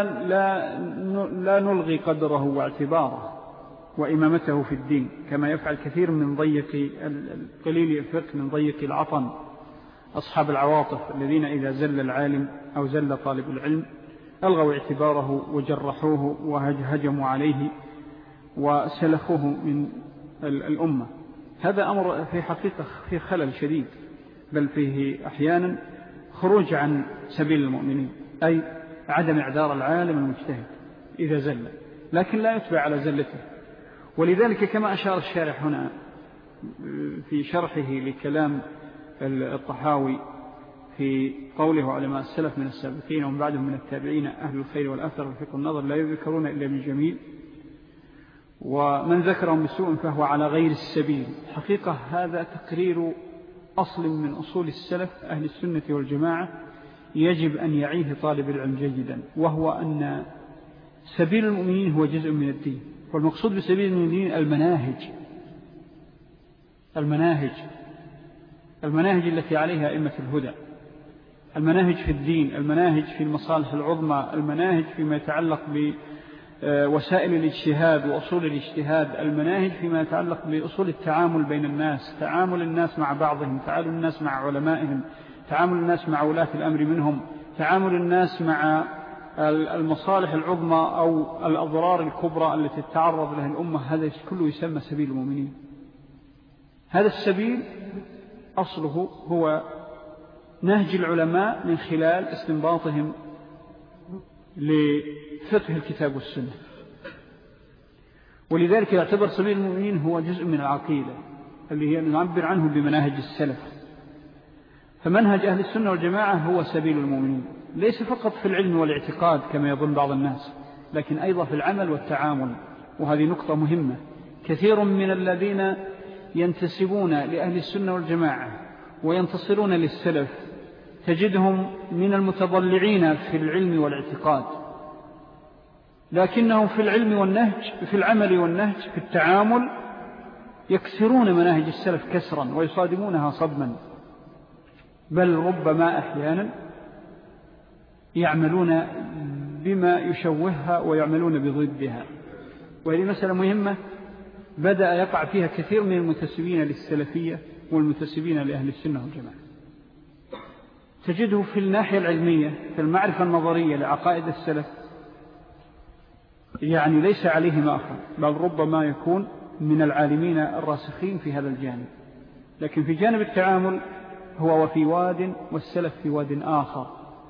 لا نلغي قدره واعتباره وإمامته في الدين، كما يفعل كثير من ضيق قليل الفقه، من ضيق العطن، أصحاب العواطف الذين إذا زل العالم أو زل طالب العلم ألغوا اعتباره وجرحوه وهجموا عليه وسلخوه من الأمة. هذا أمر في حقيقة في خلل شديد، بل فيه أحيانا خروج عن سبيل المؤمنين، أي عدم إعذار العالم المجتهد إذا زل، لكن لا يتبع على زلته. ولذلك كما أشار الشارح هنا في شرحه لكلام الطحاوي في قوله علماء السلف من السابقين ومن بعدهم من التابعين أهل الخير والأثر والفقه النظر لا يذكرون إلا بالجميل، ومن ذكرهم بسوء فهو على غير السبيل. حقيقة هذا تقرير أصل من أصول السلف أهل السنة والجماعة يجب أن يعيه طالب العلم جيدا، وهو أن سبيل المؤمنين هو جزء من الدين، والمقصود بسبيل المؤمنين المناهج التي عليها أئمة الهدى، المناهج في الدين، المناهج في المصالح العظمى، المناهج فيما يتعلق بوسائل الاجتهاد وأصول الاجتهاد، المناهج فيما يتعلق بأصول التعامل بين الناس، تعامل الناس مع بعضهم، تعامل الناس مع علمائهم، تعامل الناس مع ولاة الأمر منهم، تعامل الناس مع المصالح العظمى أو الأضرار الكبرى التي تتعرض لها الأمة. هذا كله يسمى سبيل المؤمنين. هذا السبيل أصله هو نهج العلماء من خلال استنباطهم لفقه الكتاب والسنة، ولذلك يعتبر سبيل المؤمنين هو جزء من العقيدة اللي هي نعبر عنه بمناهج السلف. فمنهج أهل السنة والجماعة هو سبيل المؤمنين، ليس فقط في العلم والاعتقاد كما يظن بعض الناس، لكن أيضا في العمل والتعامل. وهذه نقطة مهمة. كثير من الذين ينتسبون لأهل السنة والجماعة وينتصرون للسلف تجدهم من المتضلعين في العلم والاعتقاد، لكنهم في العلم والنهج، في العمل والنهج، في التعامل يكسرون مناهج السلف كسرا ويصادمونها صدما، بل ربما أحيانا يعملون بما يشوهها ويعملون بضدها. وهذه مسألة مهمة بدأ يقع فيها كثير من المنتسبين للسلفية والمنتسبين لأهل السنة والجماعة. تجده في الناحية العلمية، في المعرفة النظرية لعقائد السلف، يعني ليس عليه مأخذ، بل ربما يكون من العالمين الراسخين في هذا الجانب، لكن في جانب التعامل هو وفي واد والسلف في واد آخر.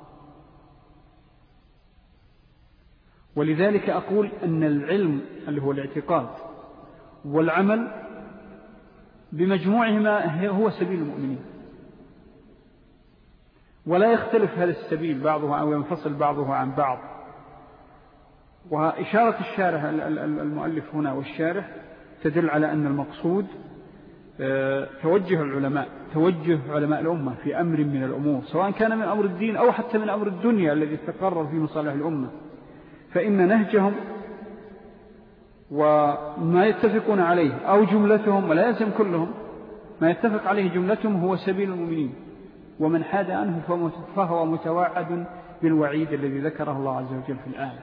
ولذلك أقول أن العلم اللي هو الاعتقاد والعمل بمجموعهما هو سبيل المؤمنين، ولا يختلف هذا السبيل بعضه أو ينفصل بعضه عن بعض. وإشارة الشارح المؤلف هنا والشارح تدل على أن المقصود توجه العلماء، توجه علماء الأمة في أمر من الأمور، سواء كان من أمر الدين أو حتى من أمر الدنيا الذي تقرر في مصالح الأمة، فإن نهجهم وما يتفقون عليه أو جملتهم، ولا يلزم كلهم، ما يتفق عليه جملتهم هو سبيل المؤمنين، ومن حاد عنه فهو متوعد بالوعيد الذي ذكره الله عز وجل في الآية.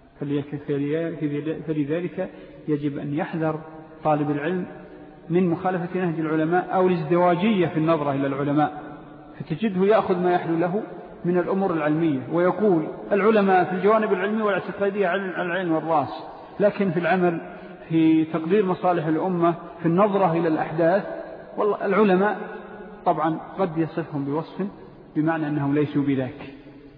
فلذلك يجب أن يحذر طالب العلم من مخالفة نهج العلماء أو الازدواجية في النظرة إلى العلماء، فتجده يأخذ ما يحلو له من الأمور العلمية ويقول العلماء في الجوانب العلمية والاعتقادية على العين والرأس، لكن في العمل، في تقدير مصالح الأمة، في النظرة إلى الأحداث، والله العلماء طبعا قد يصفهم بوصف بمعنى أنهم ليسوا بذاك.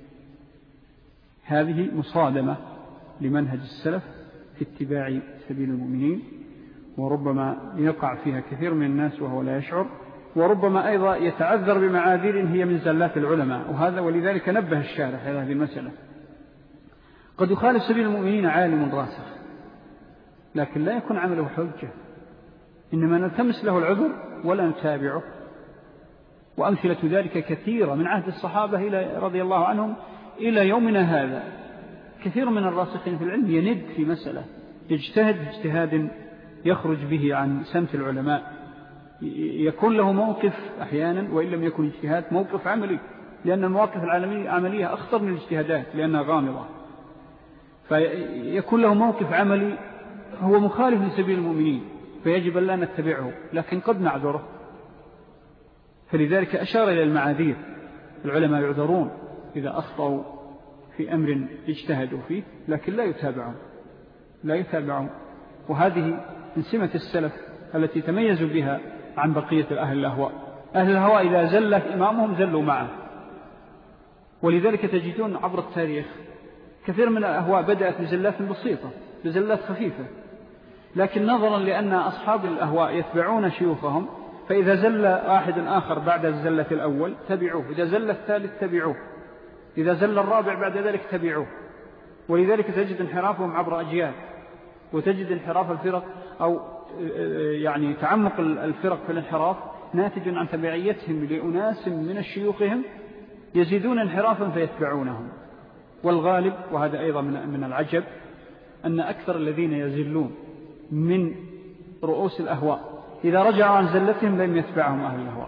هذه مصادمة لمنهج السلف في اتباع سبيل المؤمنين، وربما يقع فيها كثير من الناس وهو لا يشعر، وربما أيضا يتعذر بمعاذير هي من زلات العلماء. وهذا ولذلك نبه الشارح على هذه المسألة. قد يخالف سبيل المؤمنين عالم راسخ، لكن لا يكون عمله حجة، إنما نلتمس له العذر ولا نتابعه. وأمثلة ذلك كثيرة من عهد الصحابة رضي الله عنهم إلى يومنا هذا. كثير من الراسخين في العلم يند في مسألة، يجتهد اجتهاد يخرج به عن سمت العلماء، يكون له موقف أحيانا وإن لم يكن اجتهاد موقف عملي، لأن المواقف العملية أخطر من الاجتهادات لأنها غامضة، فيكون له موقف عملي هو مخالف لسبيل المؤمنين، فيجب أن لا نتبعه، لكن قد نعذره. فلذلك أشار إلى المعاذير. العلماء يعذرون إذا أخطأوا في أمر اجتهدوا فيه، لكن لا يتابعون. وهذه من سمة السلف التي تميزوا بها عن بقية أهل الأهواء. أهل الهواء إذا زل إمامهم زلوا معه، ولذلك تجدون عبر التاريخ كثير من الأهواء بدأت بزلات بسيطة، بزلات خفيفة، لكن نظرا لأن أصحاب الأهواء يتبعون شيوخهم فإذا زل واحد آخر بعد الزلة الأول تبعوه، إذا زل الثالث تبعوه، إذا زل الرابع بعد ذلك تبعوه. ولذلك تجد انحرافهم عبر أجيال، وتجد انحراف الفرق أو يعني تعمق الفرق في الانحراف ناتج عن تبعيتهم لأناس من الشيوخهم يزيدون انحرافا فيتبعونهم. والغالب، وهذا أيضا من العجب، أن أكثر الذين يزلون من رؤوس الأهواء إذا رجعوا عن زلتهم لم يتبعهم أهل الأهواء.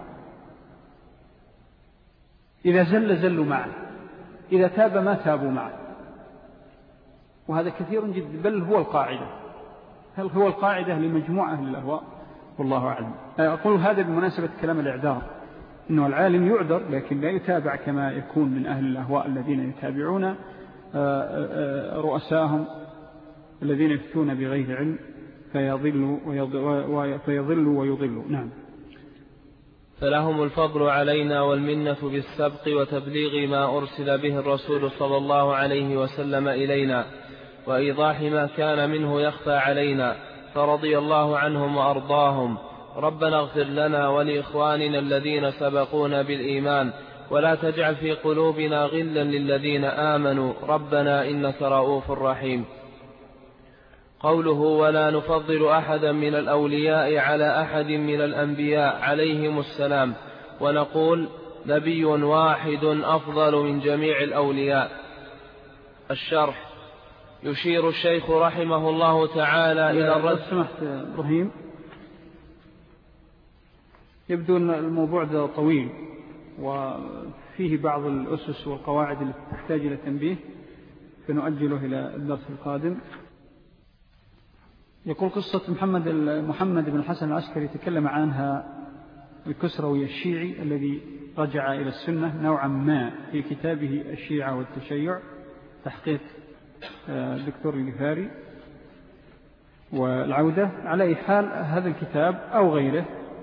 إذا زلوا معه، إذا تاب ما تابوا معه، وهذا كثير جدا، بل هو القاعدة، هل هو القاعدة لمجموعة أهل الأهواء، والله أعلم. أقول هذا بمناسبة كلام الإعذار، إنه العالم يعذر لكن لا يتابع كما يكون من أهل الأهواء الذين يتابعون رؤساهم الذين يفتون بغير علم فيضلوا ويضلوا. نعم. فلهم الفضل علينا والمنة بالسبق وتبليغ ما أرسل به الرسول صلى الله عليه وسلم إلينا، وإيضاح ما كان منه يخفى علينا، فرضي الله عنهم وأرضاهم. ربنا اغفر لنا ولإخواننا الذين سبقونا بالإيمان، ولا تجعل في قلوبنا غلا للذين آمنوا، ربنا إنك رؤوف رحيم. قوله ولا نفضل أحدا من الأولياء على أحد من الأنبياء عليهم السلام، ونقول نبي واحد أفضل من جميع الأولياء. الشرح: يشير الشيخ رحمه الله تعالى إلى الرد. سمحت إبراهيم، يبدو أن الموضوع ده طويل وفيه بعض الأسس والقواعد التي تحتاج إلى تنبيه، فنؤجله إلى الدرس القادم. يقول قصة محمد بن الحسن العسكري تكلم عنها الكسروي الشيعي الذي رجع إلى السنة نوعا ما في كتابه الشيعة والتشيع، تحقيق دكتور الغفاري، والعودة. على أي حال هذا الكتاب أو غيره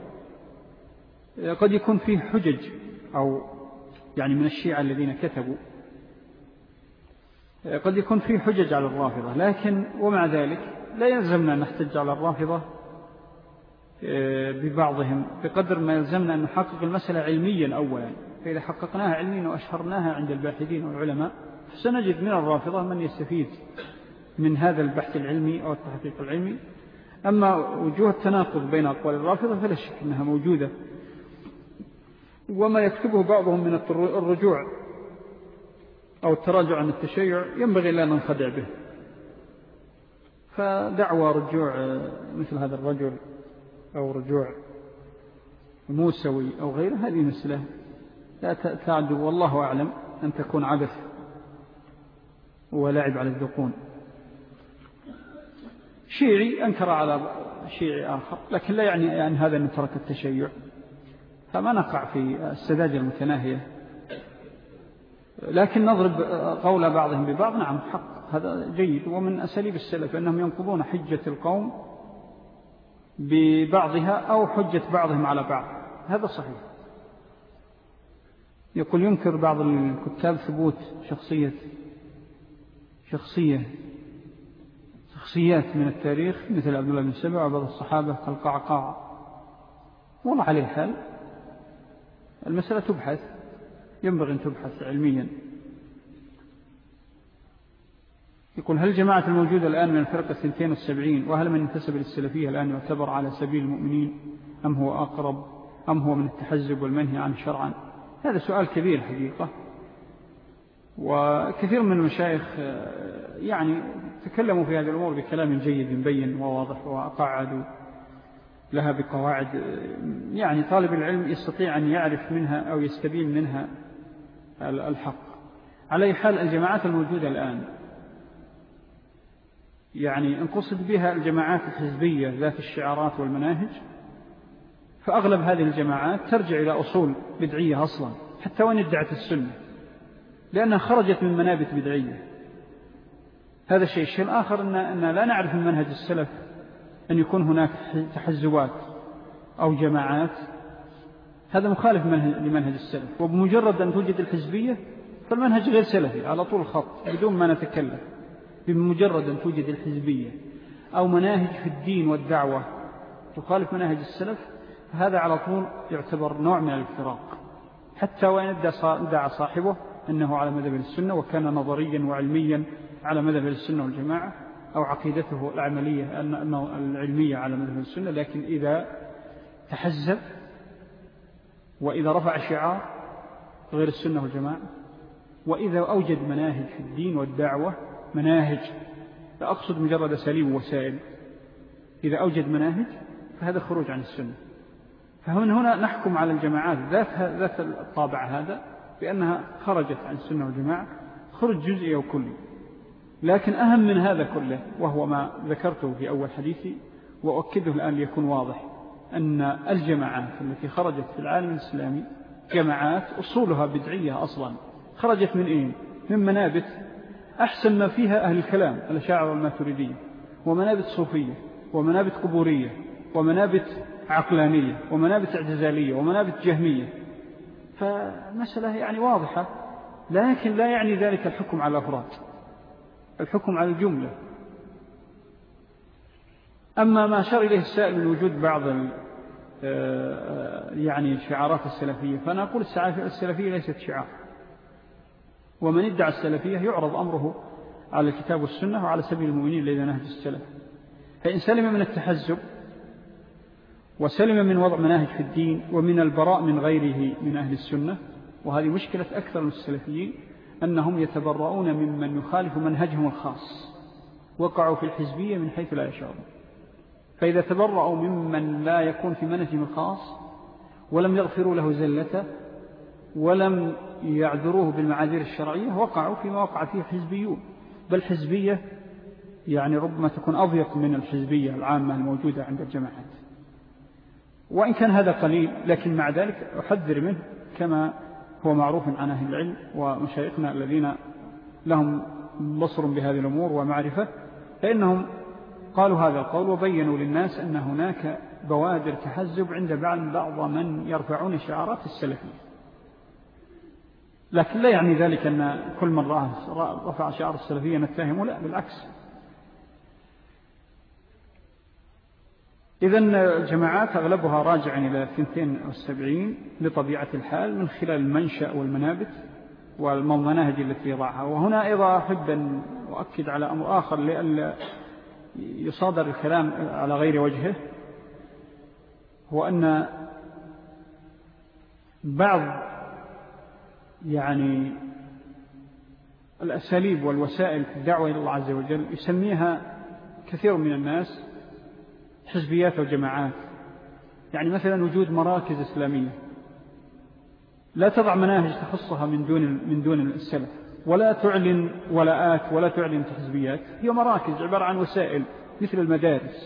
قد يكون فيه حجج، أو يعني من الشيعة الذين كتبوا قد يكون فيه حجج على الرافضة، لكن ومع ذلك لا يلزمنا أن نحتج على الرافضة ببعضهم بقدر ما يلزمنا أن نحقق المسألة علميا أولا. فإذا حققناها علميا وأشهرناها عند الباحثين والعلماء سنجد من الرافضة من يستفيد من هذا البحث العلمي أو التحقيق العلمي. أما وجوه التناقض بين أقوال الرافضة فلا شك أنها موجودة، وما يكتبه بعضهم من الرجوع أو التراجع عن التشيع ينبغي لا ننخدع به. فدعوى رجوع مثل هذا الرجل أو رجوع موسوي أو غيره هذه مسألة لا تعد والله أعلم أن تكون عبث ولعب على الذقون. شيعي أنكر على شيعي آخر، لكن لا يعني أن هذا نترك التشيع، فما نقع في السذاجة المتناهية، لكن نضرب قول بعضهم ببعض. نعم حق، هذا جيد، ومن أساليب السلف أنهم ينقضون حجة القوم ببعضها أو حجة بعضهم على بعض، هذا صحيح. يقول ينكر بعض الكتاب ثبوت شخصيات من التاريخ مثل عبد الله بن سبع وبعض الصحابة كالقعقاع. والله عليه حال المسألة تبحث، ينبغي أن تبحث علميا. يقول هل جماعة الموجودة الآن من الفرقة 72 وهل من انتسب للسلفية الآن يعتبر على سبيل المؤمنين أم هو أقرب أم هو من التحزب والمنهي عن شرعا؟ هذا سؤال كبير حقيقة، وكثير من المشايخ يعني تكلموا في هذه الأمور بكلام جيد مبين وواضح وقعدوا لها بقواعد يعني طالب العلم يستطيع أن يعرف منها أو يستبين منها الحق. على أي حال الجماعات الموجودة الآن يعني انقصد بها الجماعات الحزبية ذات الشعارات والمناهج، فأغلب هذه الجماعات ترجع إلى أصول بدعية أصلا حتى وإن ادعت السنة، لأنها خرجت من منابت بدعية. هذا الشيء الآخر أن لا نعرف من منهج السلف أن يكون هناك تحزبات أو جماعات، هذا مخالف لمنهج السلف. وبمجرد أن توجد الحزبية فالمنهج غير سلفي على طول الخط بدون ما نتكلم. بمجرد أن توجد الحزبية أو مناهج في الدين والدعوة تخالف منهج السلف هذا على طول يعتبر نوع من الافتراق، حتى وإن ادعى صاحبه أنه على مذهب السنة وكان نظريا وعلميا على مذهب السنة والجماعة، أو عقيدته العملية أنه العلمية على مذهب السنة، لكن إذا تحزب وإذا رفع شعار غير السنة والجماعة، وإذا أوجد مناهج في الدين والدعوة، مناهج لا أقصد مجرد أساليب ووسائل، إذا أوجد مناهج فهذا خروج عن السنة. فهنا نحكم على الجماعات ذات الطابع هذا بأنها خرجت عن السنة والجماعة خرج جزئي وكلي. لكن أهم من هذا كله، وهو ما ذكرته في أول حديثي وأؤكده الآن ليكون واضح، أن الجماعات التي خرجت في العالم الإسلامي جماعات أصولها بدعية أصلا، خرجت من إيه؟ من منابت أحسن ما فيها أهل الكلام الأشاعرة والماتريدية، ومنابت صوفية، ومنابت قبورية، ومنابت عقلانية، ومنابت اعتزالية، ومنابت جهمية. فمسألة يعني واضحة، لكن لا يعني ذلك الحكم على الأفراد، الحكم على الجملة. أما ما أشار إليه السائل من وجود بعض يعني شعارات السلفية، فأنا أقول السلفية ليست شعار، ومن ادعى السلفية يعرض أمره على الكتاب والسنة وعلى سبيل المؤمنين الذين نهج السلف. فإن سلم من التحزب وسلم من وضع مناهج في الدين ومن البراء من غيره من أهل السنة، وهذه مشكلة أكثر من السلفيين أنهم يتبرؤون ممن يخالف منهجهم الخاص، وقعوا في الحزبية من حيث لا يشعرون. فإذا تبرؤوا ممن لا يكون في منهجهم الخاص ولم يغفروا له زلته ولم يعذروه بالمعاذير الشرعية، وقعوا فيما وقع فيه حزبيون، بل حزبية يعني ربما تكون أضيق من الحزبية العامة الموجودة عند الجماعات. وإن كان هذا قليل، لكن مع ذلك أحذر منه كما هو معروف عن أهل العلم ومشايخنا الذين لهم بصر بهذه الأمور ومعرفة، فإنهم قالوا هذا القول وبينوا للناس أن هناك بوادر تحزب عند بعض من يرفعون شعارات السلفية. لكن لا يعني ذلك أن كل من رفع شعار السلفية نتهمه، لا بالعكس. إذن الجماعات أغلبها راجع إلى 72 لطبيعة الحال من خلال المنشأ والمنابت والمناهج التي يضعها. وهنا أيضا أحب أن أؤكد على أمر آخر لأن يصادر الكلام على غير وجهه، هو أن بعض يعني الأساليب والوسائل في الدعوة إلى الله عز وجل يسميها كثير من الناس حزبيات وجماعات. يعني مثلا وجود مراكز إسلامية لا تضع مناهج تخصها من دون السلف، ولا تعلن ولاءات ولا تعلن حزبيات، هي مراكز عبارة عن وسائل مثل المدارس،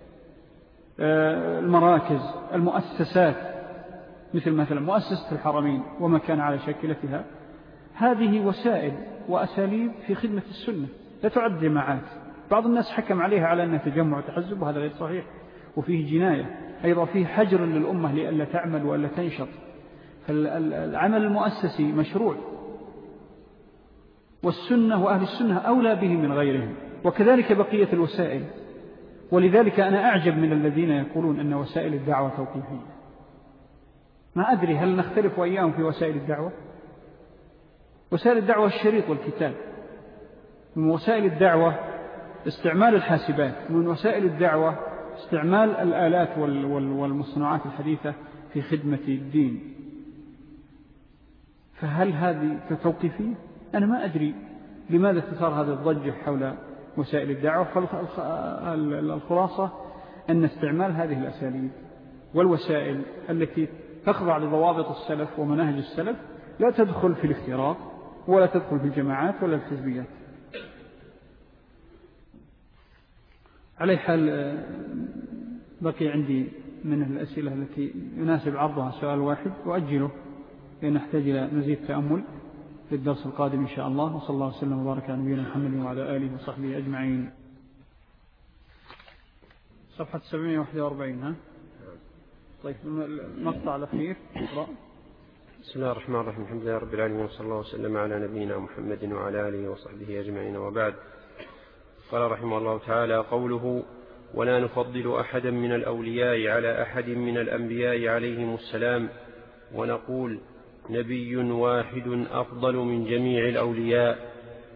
المراكز، المؤسسات مثل مؤسسة الحرمين وما كان على شاكلتها. هذه وسائل وأساليب في خدمة السنة، لا تعد جماعات. بعض الناس حكم عليها على أنها تجمع وتحزب، وهذا غير صحيح، وفيه جناية أيضا، فيه حجر للأمة لألا تعمل وألا تنشط. فالعمل المؤسسي مشروع، والسنة وأهل السنة أولى به من غيرهم، وكذلك بقية الوسائل. ولذلك أنا أعجب من الذين يقولون أن وسائل الدعوة توقيفية. ما أدري هل نختلف وإياهم في وسائل الدعوة؟ وسائل الدعوة الشريط والكتاب. من وسائل الدعوة استعمال الحاسبات، من وسائل الدعوة استعمال الآلات والمصنوعات الحديثة في خدمة الدين. فهل هذه توقيفية؟ أنا ما أدري لماذا تثار هذه الضجة حول وسائل الدعوة. فالخلاصة أن استعمال هذه الأساليب والوسائل التي تخضع لضوابط السلف ومناهج السلف لا تدخل في الافتراق ولا تدخل في الجماعات ولا الحزبيات. على حال بقي عندي من الأسئلة التي يناسب عرضها سؤال واحد وأجله لنحتاج إلى مزيد تأمل في الدرس القادم إن شاء الله. وصلى الله وسلم وبارك على نبينا محمد وعلى آله وصحبه أجمعين. صفحة 741. ها؟ طيب المقطع الأخير اقرأ. بسم الله الرحمن الرحيم. الحمد لله رب العالمين، وصلى الله وسلم على نبينا محمد وعلى آله وصحبه أجمعين، وبعد. قال رحمه الله تعالى: قوله ولا نفضل أحدا من الأولياء على أحد من الأنبياء عليهم السلام، ونقول نبي واحد أفضل من جميع الأولياء.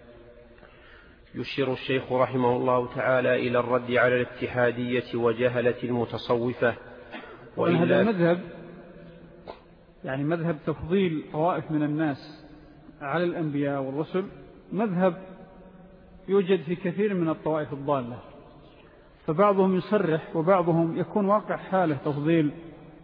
يشير الشيخ رحمه الله تعالى إلى الرد على الاتحادية وجهلة المتصوفة. وهذا المذهب يعني مذهب تفضيل طوائف من الناس على الأنبياء والرسل مذهب يوجد في كثير من الطوائف الضالة، فبعضهم يصرح وبعضهم يكون واقع حاله تفضيل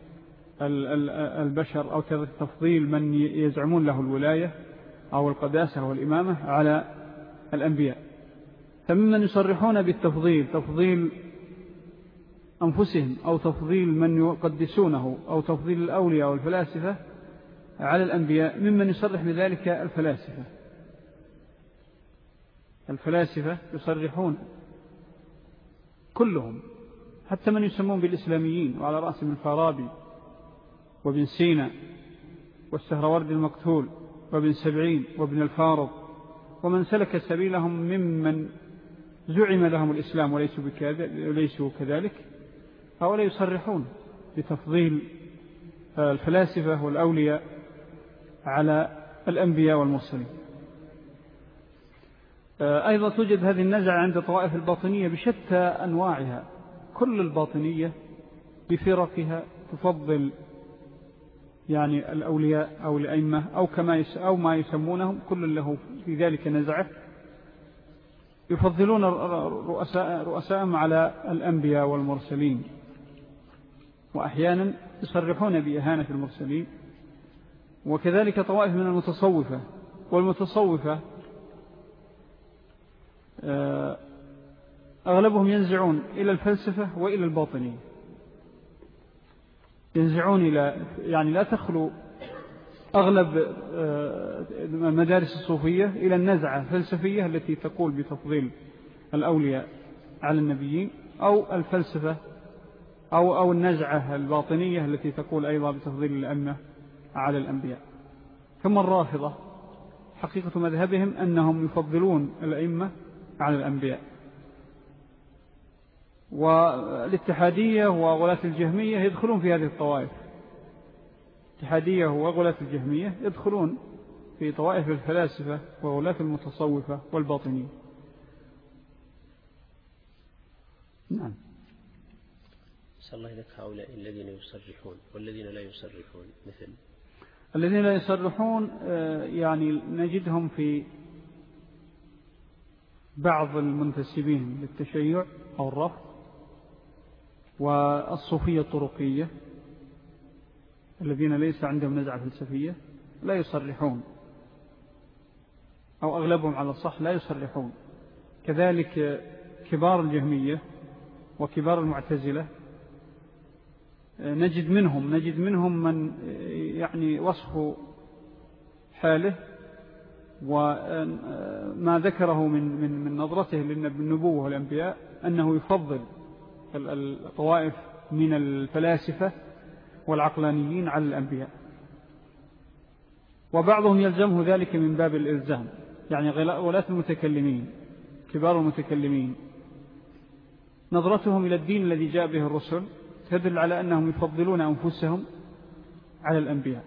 البشر أو تفضيل من يزعمون له الولاية أو القداسة والإمامة على الأنبياء. فممن يصرحون بالتفضيل تفضيل أنفسهم أو تفضيل من يقدسونه أو تفضيل الأولياء والفلاسفة على الأنبياء، ممن يصرح بذلك الفلاسفة يصرحون كلهم، حتى من يسمون بالإسلاميين، وعلى رأسهم الفارابي وابن سينا والسهروردي المقتول وابن سبعين وابن الفارض ومن سلك سبيلهم ممن زعم لهم الإسلام وليسوا كذلك. هؤلاء يصرحون بتفضيل الفلاسفة والأولياء على الأنبياء والمرسلين. أيضا توجد هذه النزعة عند طوائف الباطنية بشتى أنواعها، كل الباطنية بفرقها تفضل يعني الأولياء أو الأئمة أو ما يسمونهم، كل له في ذلك نزعة، يفضلون رؤساءهم على الأنبياء والمرسلين، وأحيانا يصرحون بإهانة المرسلين. وكذلك طوائف من المتصوفة، والمتصوفة أغلبهم ينزعون إلى الفلسفة وإلى الباطنية، ينزعون إلى يعني لا تخلو أغلب المدارس الصوفية إلى النزعة الفلسفية التي تقول بتفضيل الأولياء على النبيين، أو الفلسفة أو النزعة الباطنية التي تقول أيضا بتفضيل الأئمة على الأنبياء. ثم الرافضة حقيقة مذهبهم أنهم يفضلون الأئمة على الأنبياء، والاتحادية وغلاة الجهمية يدخلون في هذه الطوائف. الاتحادية وغلاة الجهمية يدخلون في طوائف الفلاسفة وغلاة المتصوفة والباطنية. نعم. صلى الله لك هؤلاء الذين يصرحون والذين لا يصرحون، مثل الذين لا يصرحون يعني نجدهم في بعض المنتسبين للتشيع أو الرفض والصوفية الطرقية الذين ليس عندهم نزعة فلسفية لا يصرحون، أو أغلبهم على الصح لا يصرحون. كذلك كبار الجهمية وكبار المعتزلة نجد منهم من يعني وصف حاله وما ذكره من نظرته للنبوة والأنبياء أنه يفضل الطوائف من الفلاسفة والعقلانيين على الأنبياء، وبعضهم يلزمه ذلك من باب الإلزام. يعني ولاة المتكلمين كبار المتكلمين نظرتهم إلى الدين الذي جاء به الرسل تدل على أنهم يفضلون أنفسهم على الأنبياء،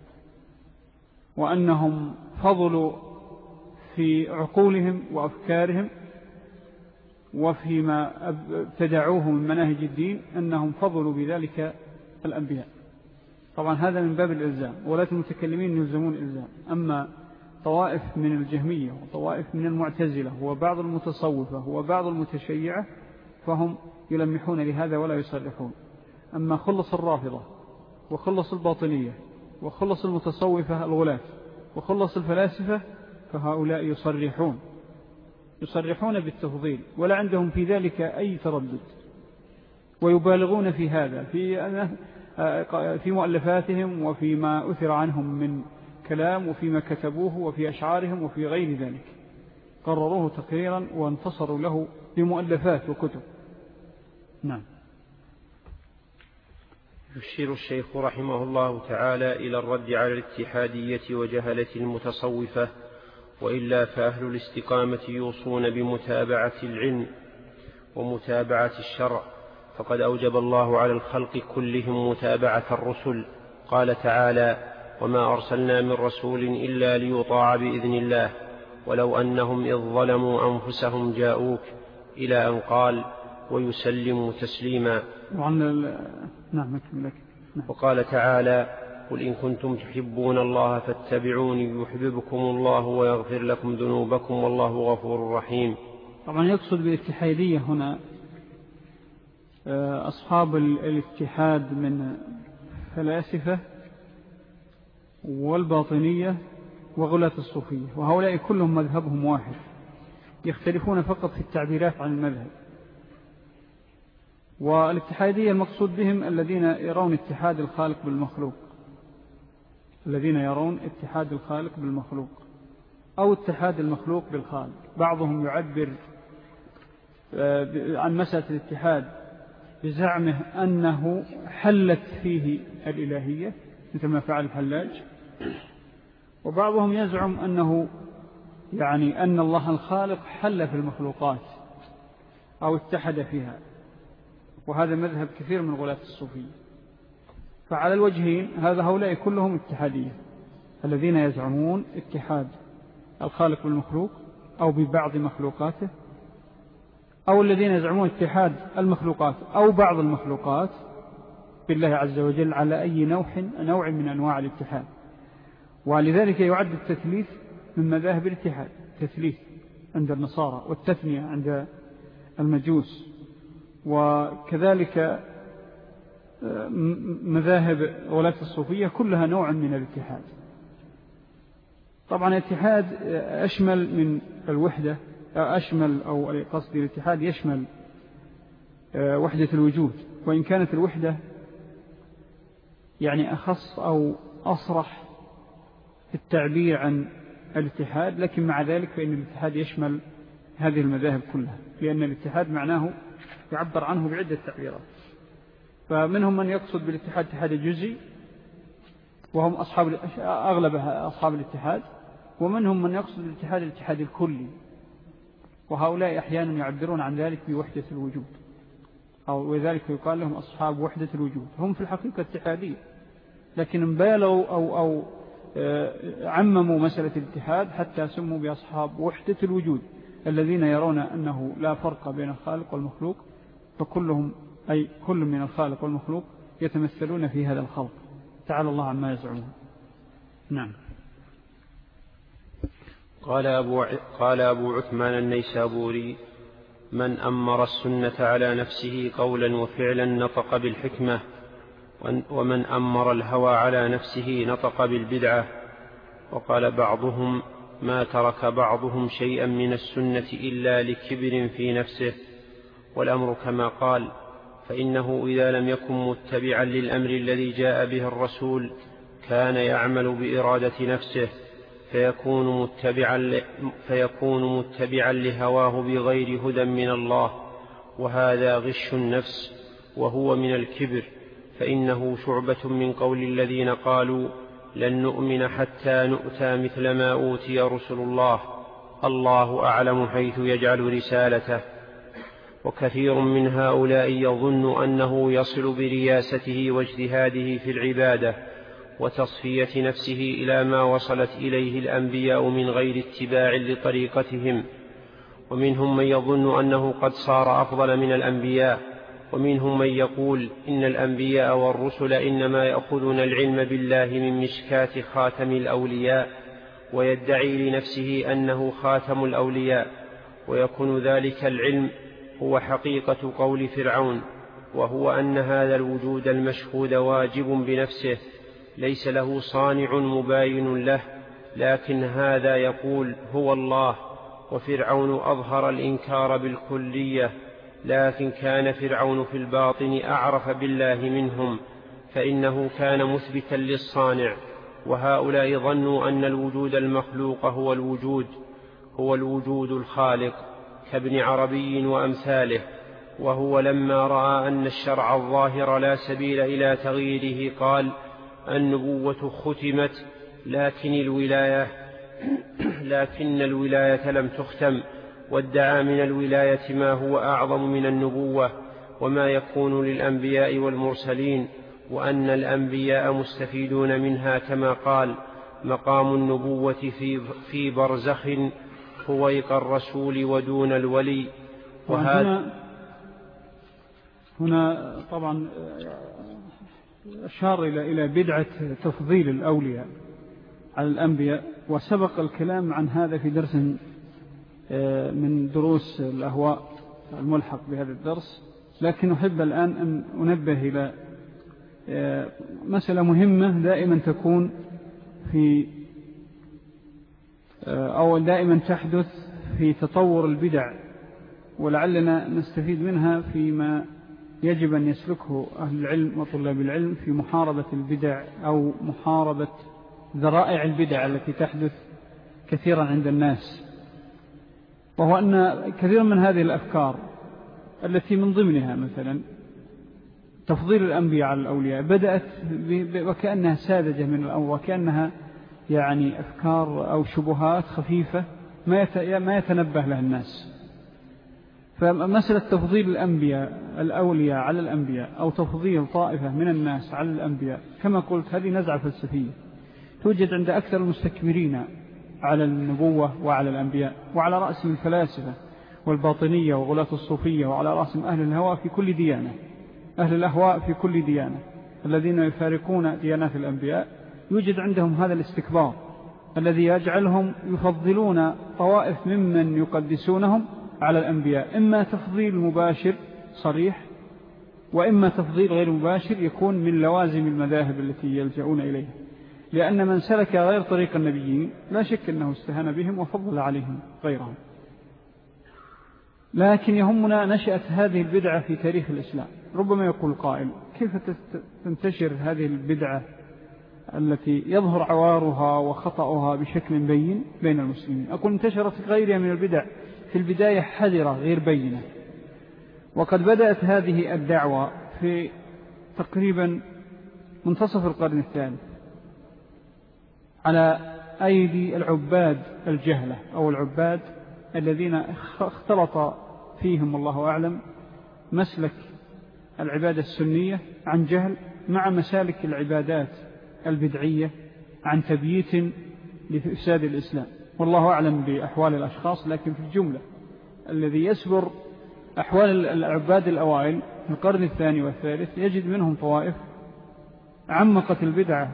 وأنهم فضلوا في عقولهم وأفكارهم وفيما ابتدعوه من مناهج الدين أنهم فضلوا بذلك الأنبياء. طبعا هذا من باب الإلزام، ولاة المتكلمين يلزمون إلزام. أما طوائف من الجهمية وطوائف من المعتزلة وبعض المتصوفة وبعض المتشيعة فهم يلمحون لهذا ولا يصرحون. أما خلص الرافضة وخلص الباطنية وخلص المتصوفة الغلاة وخلص الفلاسفة فهؤلاء يصرحون بالتفضيل ولا عندهم في ذلك أي تردد، ويبالغون في هذا في مؤلفاتهم وفيما أثر عنهم من كلام وفيما كتبوه وفي أشعارهم وفي غير ذلك، قرروه تقريرا وانتصروا له بمؤلفات وكتب. نعم. يشير الشيخ رحمه الله تعالى إلى الرد على الاتحادية وجهلة المتصوفة، وإلا فأهل الاستقامة يوصون بمتابعة العلم ومتابعة الشرع، فقد أوجب الله على الخلق كلهم متابعة الرسل. قال تعالى: وما أرسلنا من رسول إلا ليطاع بإذن الله ولو أنهم إذ ظلموا أنفسهم جاءوك، إلى أن قال: ويسلموا تسليما. وقال تعالى: قل إن كنتم تحبون الله فاتبعوني يحببكم الله ويغفر لكم ذنوبكم والله غفور رحيم. طبعا يقصد بالاتحادية هنا أصحاب الاتحاد من فلاسفة والباطنية وغلاة الصوفية، وهؤلاء كلهم مذهبهم واحد، يختلفون فقط في التعبيرات عن المذهب. والاتحادية المقصود بهم الذين يرون اتحاد الخالق بالمخلوق، الذين يرون اتحاد الخالق بالمخلوق أو اتحاد المخلوق بالخالق. بعضهم يعبر عن مسألة الاتحاد بزعمه أنه حلت فيه الإلهية مثل ما فعل الحلاج، وبعضهم يزعم أنه يعني أن الله الخالق حل في المخلوقات أو اتحد فيها، وهذا مذهب كثير من غلاة الصوفية. فعلى الوجهين هذا هؤلاء كلهم اتحادية، الذين يزعمون اتحاد الخالق بالمخلوق أو ببعض مخلوقاته، أو الذين يزعمون اتحاد المخلوقات أو بعض المخلوقات بالله عز وجل على أي نوع من أنواع الاتحاد. ولذلك يعد التثليث من مذاهب الاتحاد، تثليث عند النصارى والتثنية عند المجوس، وكذلك مذاهب غلاة الصوفية كلها نوع من الاتحاد. طبعا الاتحاد أشمل من الوحدة، أشمل أو قصدي الاتحاد يشمل وحدة الوجود، وإن كانت الوحدة يعني أخص أو أصرح في التعبير عن الاتحاد، لكن مع ذلك فإن الاتحاد يشمل هذه المذاهب كلها، لأن الاتحاد معناه يعبر عنه بعدة تعبيرات. فمنهم من يقصد بالاتحاد اتحاد الجزئي وهم أغلبها أصحاب الاتحاد، ومنهم من يقصد بالاتحاد الاتحاد الكلي، وهؤلاء أحيانا يعبرون عن ذلك بوحدة الوجود، وذلك يقال لهم أصحاب وحدة الوجود. هم في الحقيقة اتحادية، لكن انبالوا أو عمموا مسألة الاتحاد حتى سموا بأصحاب وحدة الوجود، الذين يرون أنه لا فرق بين الخالق والمخلوق، فكلهم أي كل من الخالق والمخلوق يتمثلون في هذا الخلق، تعالى الله عما يزعمون. نعم. قال أبو عثمان النيسابوري: من أمر السنة على نفسه قولا وفعلا نطق بالحكمة، ومن أمر الهوى على نفسه نطق بالبدعة. وقال بعضهم: ما ترك بعضهم شيئا من السنة إلا لكبر في نفسه، والأمر كما قال، فإنه إذا لم يكن متبعا للأمر الذي جاء به الرسول كان يعمل بإرادة نفسه، فيكون متبعا لهواه بغير هدى من الله، وهذا غش النفس وهو من الكبر، فإنه شعبة من قول الذين قالوا لن نؤمن حتى نؤتى مثل ما أوتي رسل الله، الله أعلم حيث يجعل رسالته. وكثير من هؤلاء يظن أنه يصل برياسته واجتهاده في العبادة وتصفية نفسه إلى ما وصلت إليه الأنبياء من غير اتباع لطريقتهم. ومنهم من يظن أنه قد صار أفضل من الأنبياء، ومنهم من يقول إن الأنبياء والرسل إنما يأخذون العلم بالله من مشكاة خاتم الأولياء، ويدعي لنفسه أنه خاتم الأولياء، ويكون ذلك العلم هو حقيقة قول فرعون، وهو أن هذا الوجود المشهود واجب بنفسه ليس له صانع مباين له، لكن هذا يقول هو الله. وفرعون أظهر الإنكار بالكلية، لكن كان فرعون في الباطن أعرف بالله منهم، فإنه كان مثبتا للصانع. وهؤلاء ظنوا أن الوجود المخلوق هو الوجود الخالق، كابن عربي وأمثاله. وهو لما رأى أن الشرع الظاهر لا سبيل إلى تغييره قال: النبوة ختمت لكن الولاية لم تختم، وادعى من الولاية ما هو أعظم من النبوة وما يكون للأنبياء والمرسلين، وأن الأنبياء مستفيدون منها كما قال: مقام النبوة في برزخ فويق الرسول ودون الولي. هنا طبعا أشار إلى بدعة تفضيل الأولياء على الأنبياء، وسبق الكلام عن هذا في درس من دروس الأهواء الملحق بهذا الدرس، لكن أحب الآن أن أنبه إلى مسألة مهمة دائما تكون أو دائما تحدث في تطور البدع، ولعلنا نستفيد منها فيما يجب أن يسلكه أهل العلم وطلاب العلم في محاربة البدع أو محاربة ذرائع البدع التي تحدث كثيرا عند الناس. وهو أن كثير من هذه الأفكار التي من ضمنها مثلا تفضيل الأنبياء على الأولياء بدأت وكأنها ساذجة من الأول، وكأنها يعني أفكار أو شبهات خفيفة ما يتنبه لها الناس. فمسألة تفضيل الأولياء على الأنبياء أو تفضيل طائفة من الناس على الأنبياء كما قلت هذه نزعة فلسفية توجد عند أكثر المستكبرين على النبوة وعلى الأنبياء، وعلى رأسهم الفلاسفة والباطنية وغلاة الصوفية، وعلى رأسهم أهل الهواء في كل ديانة، أهل الأهواء في كل ديانة الذين يفارقون ديانات الأنبياء. يوجد عندهم هذا الاستكبار الذي يجعلهم يفضلون طوائف ممن يقدسونهم على الأنبياء، إما تفضيل مباشر صريح، وإما تفضيل غير مباشر يكون من لوازم المذاهب التي يلجؤون إليها، لأن من سلك غير طريق النبيين لا شك أنه استهان بهم وفضل عليهم غيرهم. لكن يهمنا نشأة هذه البدعة في تاريخ الإسلام. ربما يقول قائل: كيف تنتشر هذه البدعة التي يظهر عوارها وخطأها بشكل بين بين المسلمين؟ أقول انتشرت غيرها من البدع في البداية حذرة غير بينة، وقد بدأت هذه الدعوة في تقريبا منتصف القرن الثالث على أيدي العباد الجهلة أو العباد الذين اختلط فيهم الله أعلم مسلك العبادة السنية عن جهل مع مسالك العبادات البدعية عن تبييت لفساد الإسلام. والله أعلم بأحوال الأشخاص، لكن في الجملة الذي يسبر أحوال العباد الأوائل في القرن الثاني والثالث يجد منهم طوائف عمقت البدعة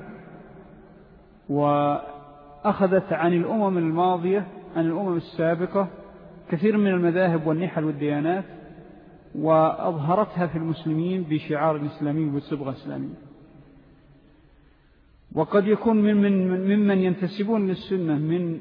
وأخذت عن الأمم الماضية، عن الأمم السابقة، كثير من المذاهب والنحل والديانات، وأظهرتها في المسلمين بشعار الإسلامي والصبغة الإسلامية. وقد يكون ممن ينتسبون للسنة من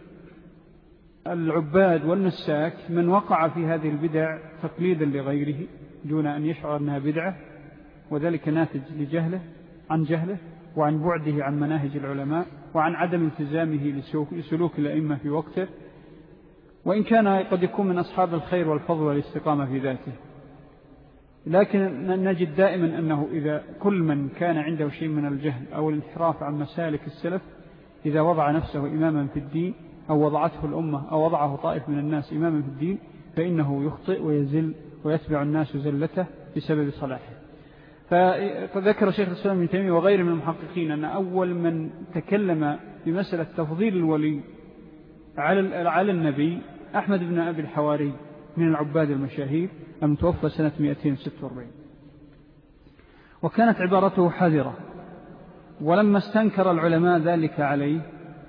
العباد والنساك من وقع في هذه البدع تقليدا لغيره دون أن يشعر أنها بدعة، وذلك ناتج عن جهله وعن بعده عن مناهج العلماء وعن عدم التزامه لسلوك الأئمة في وقته، وإن كان قد يكون من أصحاب الخير والفضل والاستقامة في ذاته. لكن نجد دائما أنه إذا كل من كان عنده شيء من الجهل أو الانحراف عن مسالك السلف إذا وضع نفسه إماما في الدين أو وضعته الأمة أو وضعه طائف من الناس إماما في الدين فإنه يخطئ ويزل ويتبع الناس زلته بسبب صلاحه. فذكر شيخ الإسلام ابن تيمية وغيره من المحققين أن أول من تكلم بمسألة تفضيل الولي على النبي أحمد بن أبي الحواري من العباد المشاهير المتوفى سنة 246، وكانت عبارته حذرة. ولما استنكر العلماء ذلك عليه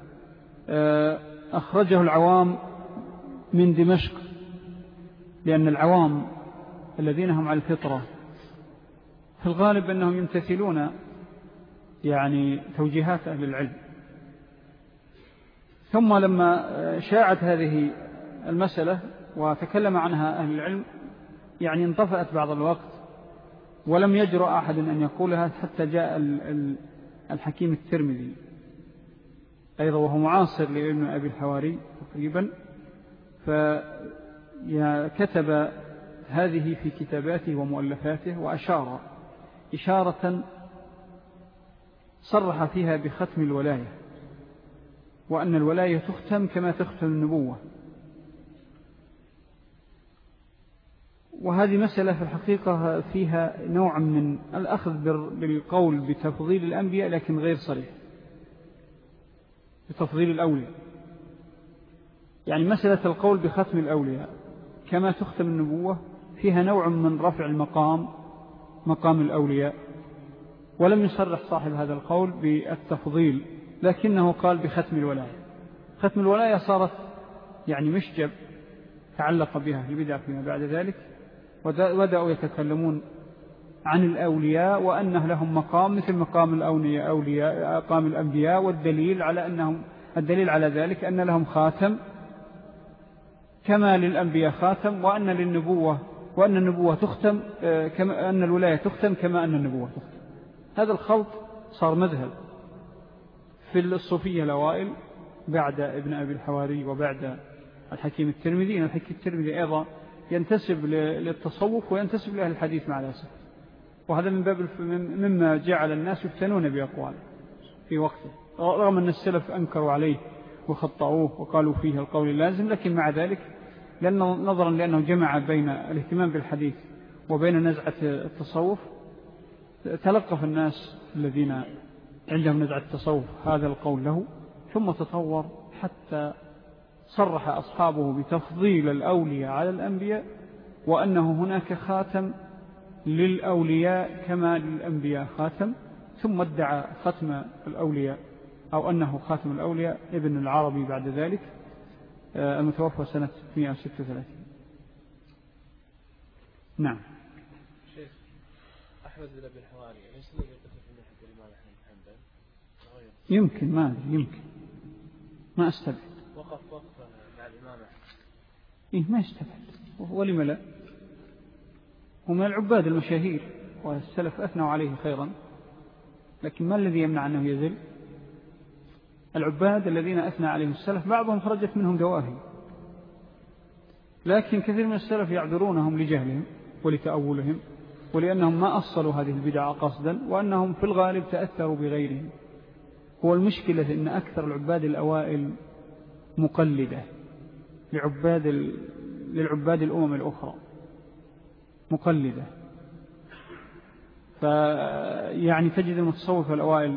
أخرجه العوام من دمشق، لأن العوام الذين هم على الفطرة في الغالب أنهم يمتثلون يعني توجيهات أهل العلم. ثم لما شاعت هذه المسألة وتكلم عنها أهل العلم يعني انطفأت بعض الوقت ولم يجرؤ أحد أن يقولها حتى جاء الحكيم الترمذي أيضا وهو معاصر لابن أبي الحواري تقريبا، فكتب هذه في كتاباته ومؤلفاته وأشار إشارة صرح فيها بختم الولاية، وأن الولاية تختم كما تختم النبوة، وهذه مسألة في الحقيقة فيها نوع من الأخذ بالقول بتفضيل الأنبياء لكن غير صريح، بتفضيل الأولياء. يعني مسألة القول بختم الأولياء كما تختم النبوة فيها نوع من رفع مقام الأولياء، ولم يصرح صاحب هذا القول بالتفضيل، لكنه قال بختم الولاية. ختم الولاية صارت يعني مشجب تعلق بها البدع فيما بعد ذلك، وبدأوا يتكلمون عن الأولياء وأنه لهم مقام مثل مقام مقام الأنبياء، الدليل على ذلك أن لهم خاتم كما للأنبياء خاتم، وأن النبوة تختم كما أن الولاية تختم كما أن النبوة تختم. هذا الخلط صار مذهب في الصوفية الأوائل بعد ابن أبي الحواري وبعد الحكيم الترمذي. الحكيم الترمذي أيضا ينتسب للتصوف وينتسب لأهل الحديث مع الأسف، وهذا من باب مما جعل الناس يفتنون بأقواله في وقته، رغم أن السلف أنكروا عليه وخطأوه وقالوا فيه القول اللازم، لكن مع ذلك نظرا لأنه جمع بين الاهتمام بالحديث وبين نزعة التصوف تلقف الناس الذين عندهم نزعة التصوف هذا القول له، ثم تطور حتى صرح أصحابه بتفضيل الأولياء على الأنبياء، وأنه هناك خاتم للأولياء كما للأنبياء خاتم، ثم ادعى ختم الأولياء أو أنه خاتم الأولياء ابن العربي بعد ذلك المتوفى سنة 136. نعم. شيخ أحمد بن أبي الحواري ليس الذي قتل في محل الإمام أحمد بن حنبل؟ يمكن، ما أدري، يمكن، ما أستبعد. وقف مع الإمام أحمد. ما يستبعد، ولم لا؟ ومن العباد المشاهير والسلف أثنوا عليه خيرا، لكن ما الذي يمنع أنه يزل؟ العباد الذين أثنى عليهم السلف بعضهم خرجت منهم دواهي، لكن كثير من السلف يعذرونهم لجهلهم ولتأولهم ولأنهم ما أصلوا هذه البدع قصدا، وأنهم في الغالب تأثروا بغيرهم. هو المشكلة أن أكثر العباد الأوائل مقلدة للعباد الأمم الأخرى، مقلدة. فيعني تجد المتصوف الأوائل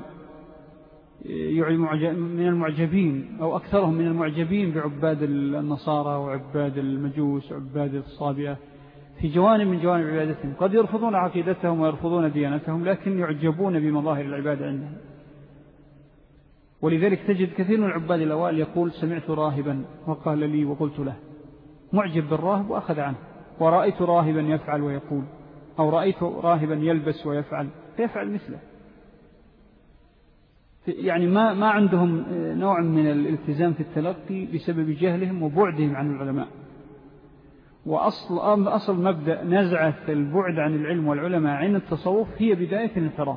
من المعجبين أو أكثرهم من المعجبين بعباد النصارى وعباد المجوس وعباد الصابئة في جوانب من جوانب عبادتهم، قد يرفضون عقيدتهم ويرفضون ديانتهم، لكن يعجبون بمظاهر العبادة عندهم. ولذلك تجد كثير من العباد الأوائل يقول سمعت راهبا وقال لي وقلت له، معجب بالراهب وأخذ عنه، ورأيت راهبا يفعل ويقول، أو رأيت راهبا يلبس ويفعل فيفعل مثله. يعني ما عندهم نوع من الالتزام في التلقي بسبب جهلهم وبعدهم عن العلماء. وأصل مبدأ نزعة البعد عن العلم والعلماء عن التصوف هي بداية الانحراف،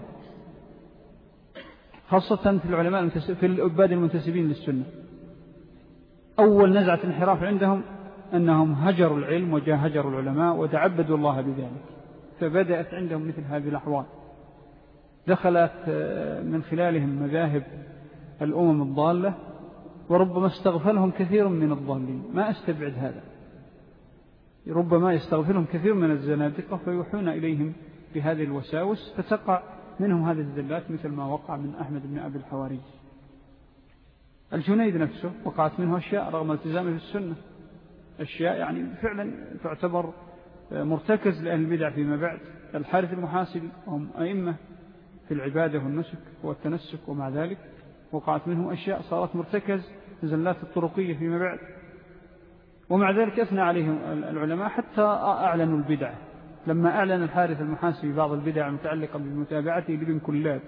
خاصة في العلماء في العباد المنتسبين للسنة. أول نزعة انحراف عندهم أنهم هجروا العلم وهجروا العلماء وتعبدوا الله بذلك، فبدأت عندهم مثل هذه الأحوال، دخلت من خلالهم مذاهب الأمم الضالة، وربما استغفلهم كثير من الضالين، ما أستبعد هذا، ربما يستغفلهم كثير من الزنادقة فيوحون إليهم بهذه الوساوس، فتقع منهم هذه الزلات مثل ما وقع من أحمد بن أبي الحواري. الجنيد نفسه وقعت منه أشياء رغم التزامه في السنة، أشياء يعني فعلا تعتبر مرتكز لأهل البدع فيما بعد. الحارث المحاسبي هم أئمة في العبادة والنسك والتنسك، ومع ذلك وقعت منهم أشياء صارت مرتكز زلات الطرقية فيما بعد، ومع ذلك أثنى عليهم العلماء حتى أعلنوا البدع. لما أعلن الحارث المحاسبي بعض البدع المتعلقة بمتابعته لابن كلاب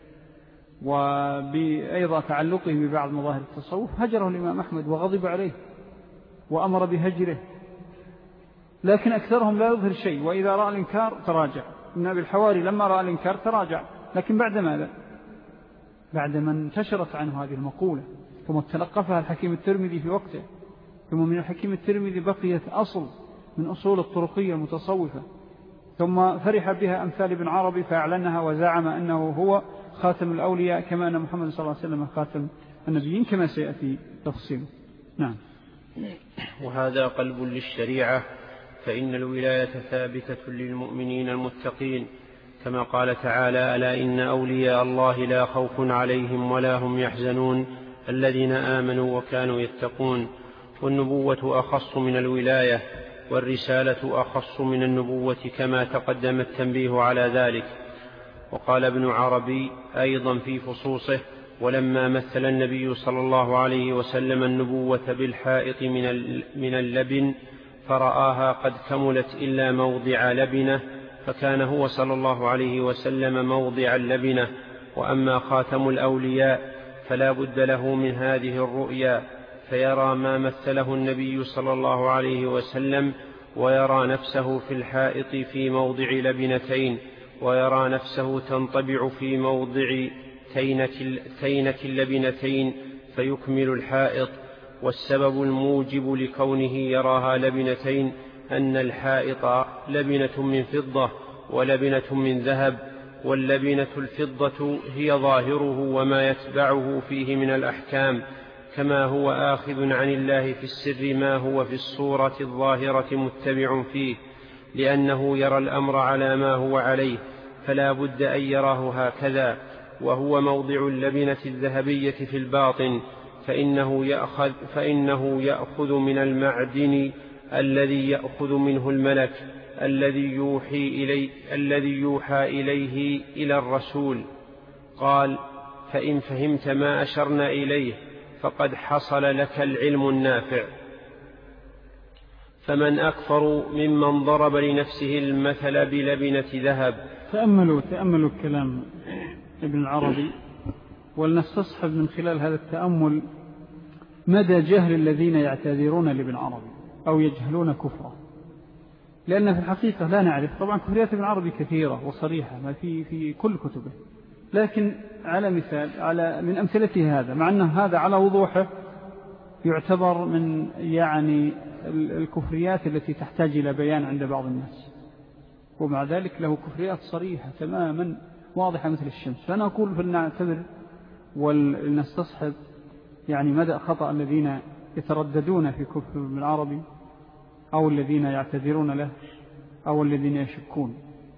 وبأيضا تعلقه ببعض مظاهر التصوف، هجره الإمام أحمد وغضب عليه وأمر بهجره، لكن أكثرهم لا يظهر شيء، وإذا رأى الإنكار تراجع. ابن أبي الحواري لما رأى الإنكار تراجع، لكن بعد ماذا؟ بعد ما انتشرت عنه هذه المقولة، ثم تلقفها الحكيم الترمذي في وقته، ثم من الحكيم الترمذي بقيت أصل من أصول الطرقية المتصوفة، ثم فرح بها أمثال ابن عربي فأعلنها وزعم أنه هو خاتم الأولياء كما أن محمد صلى الله عليه وسلم خاتم النبيين كما سيأتي تفصيله. نعم. وهذا قلب للشريعة، فإن الولاية ثابتة للمؤمنين المتقين، كما قال تعالى: ألا إن أولياء الله لا خوف عليهم ولا هم يحزنون الذين آمنوا وكانوا يتقون. والنبوة أخص من الولاية، والرسالة أخص من النبوة، كما تقدم التنبيه على ذلك. وقال ابن عربي أيضا في فصوصه: ولما مثل النبي صلى الله عليه وسلم النبوة بالحائط من اللبن فرآها قد كملت إلا موضع لبنة، فكان هو صلى الله عليه وسلم موضع اللبنة. وأما خاتم الأولياء فلا بد له من هذه الرؤيا، فيرى ما مثله النبي صلى الله عليه وسلم، ويرى نفسه في الحائط في موضع لبنتين، ويرى نفسه تنطبع في موضع تينة اللبنتين فيكمل الحائط. والسبب الموجب لكونه يراها لبنتين أن الحائط لبنة من فضة ولبنة من ذهب، واللبنة الفضة هي ظاهره وما يتبعه فيه من الأحكام، كما هو آخذ عن الله في السر ما هو في الصورة الظاهرة متبع فيه، لأنه يرى الأمر على ما هو عليه، فلا بد أن يراه هكذا. وهو موضع اللبنة الذهبية في الباطن، فإنه يأخذ من المعدن الذي يأخذ منه الملك الذي يوحى إليه إلى الرسول. قال: فإن فهمت ما أشرنا إليه فقد حصل لك العلم النافع. فمن أكفر ممن ضرب لنفسه المثل بلبنة ذهب. تأملوا كلام ابن العربي، ولنستصحب من خلال هذا التأمل مدى جهل الذين يعتذرون لابن عربي أو يجهلون كفره، لأن في الحقيقة لا نعرف. طبعا كفريات ابن عربي كثيرة وصريحة ما في كل كتبه، لكن على مثال من أمثلته هذا، مع أن هذا على وضوحه يعتبر من الكفريات التي تحتاج إلى بيان عند بعض الناس، ومع ذلك له كفريات صريحة تماما واضحة مثل الشمس. فأنا أقول فلنعتبر ولنستصحب مدى خطأ الذين يترددون في كفر ابن العربي، أو الذين يعتذرون له، أو الذين يشكون.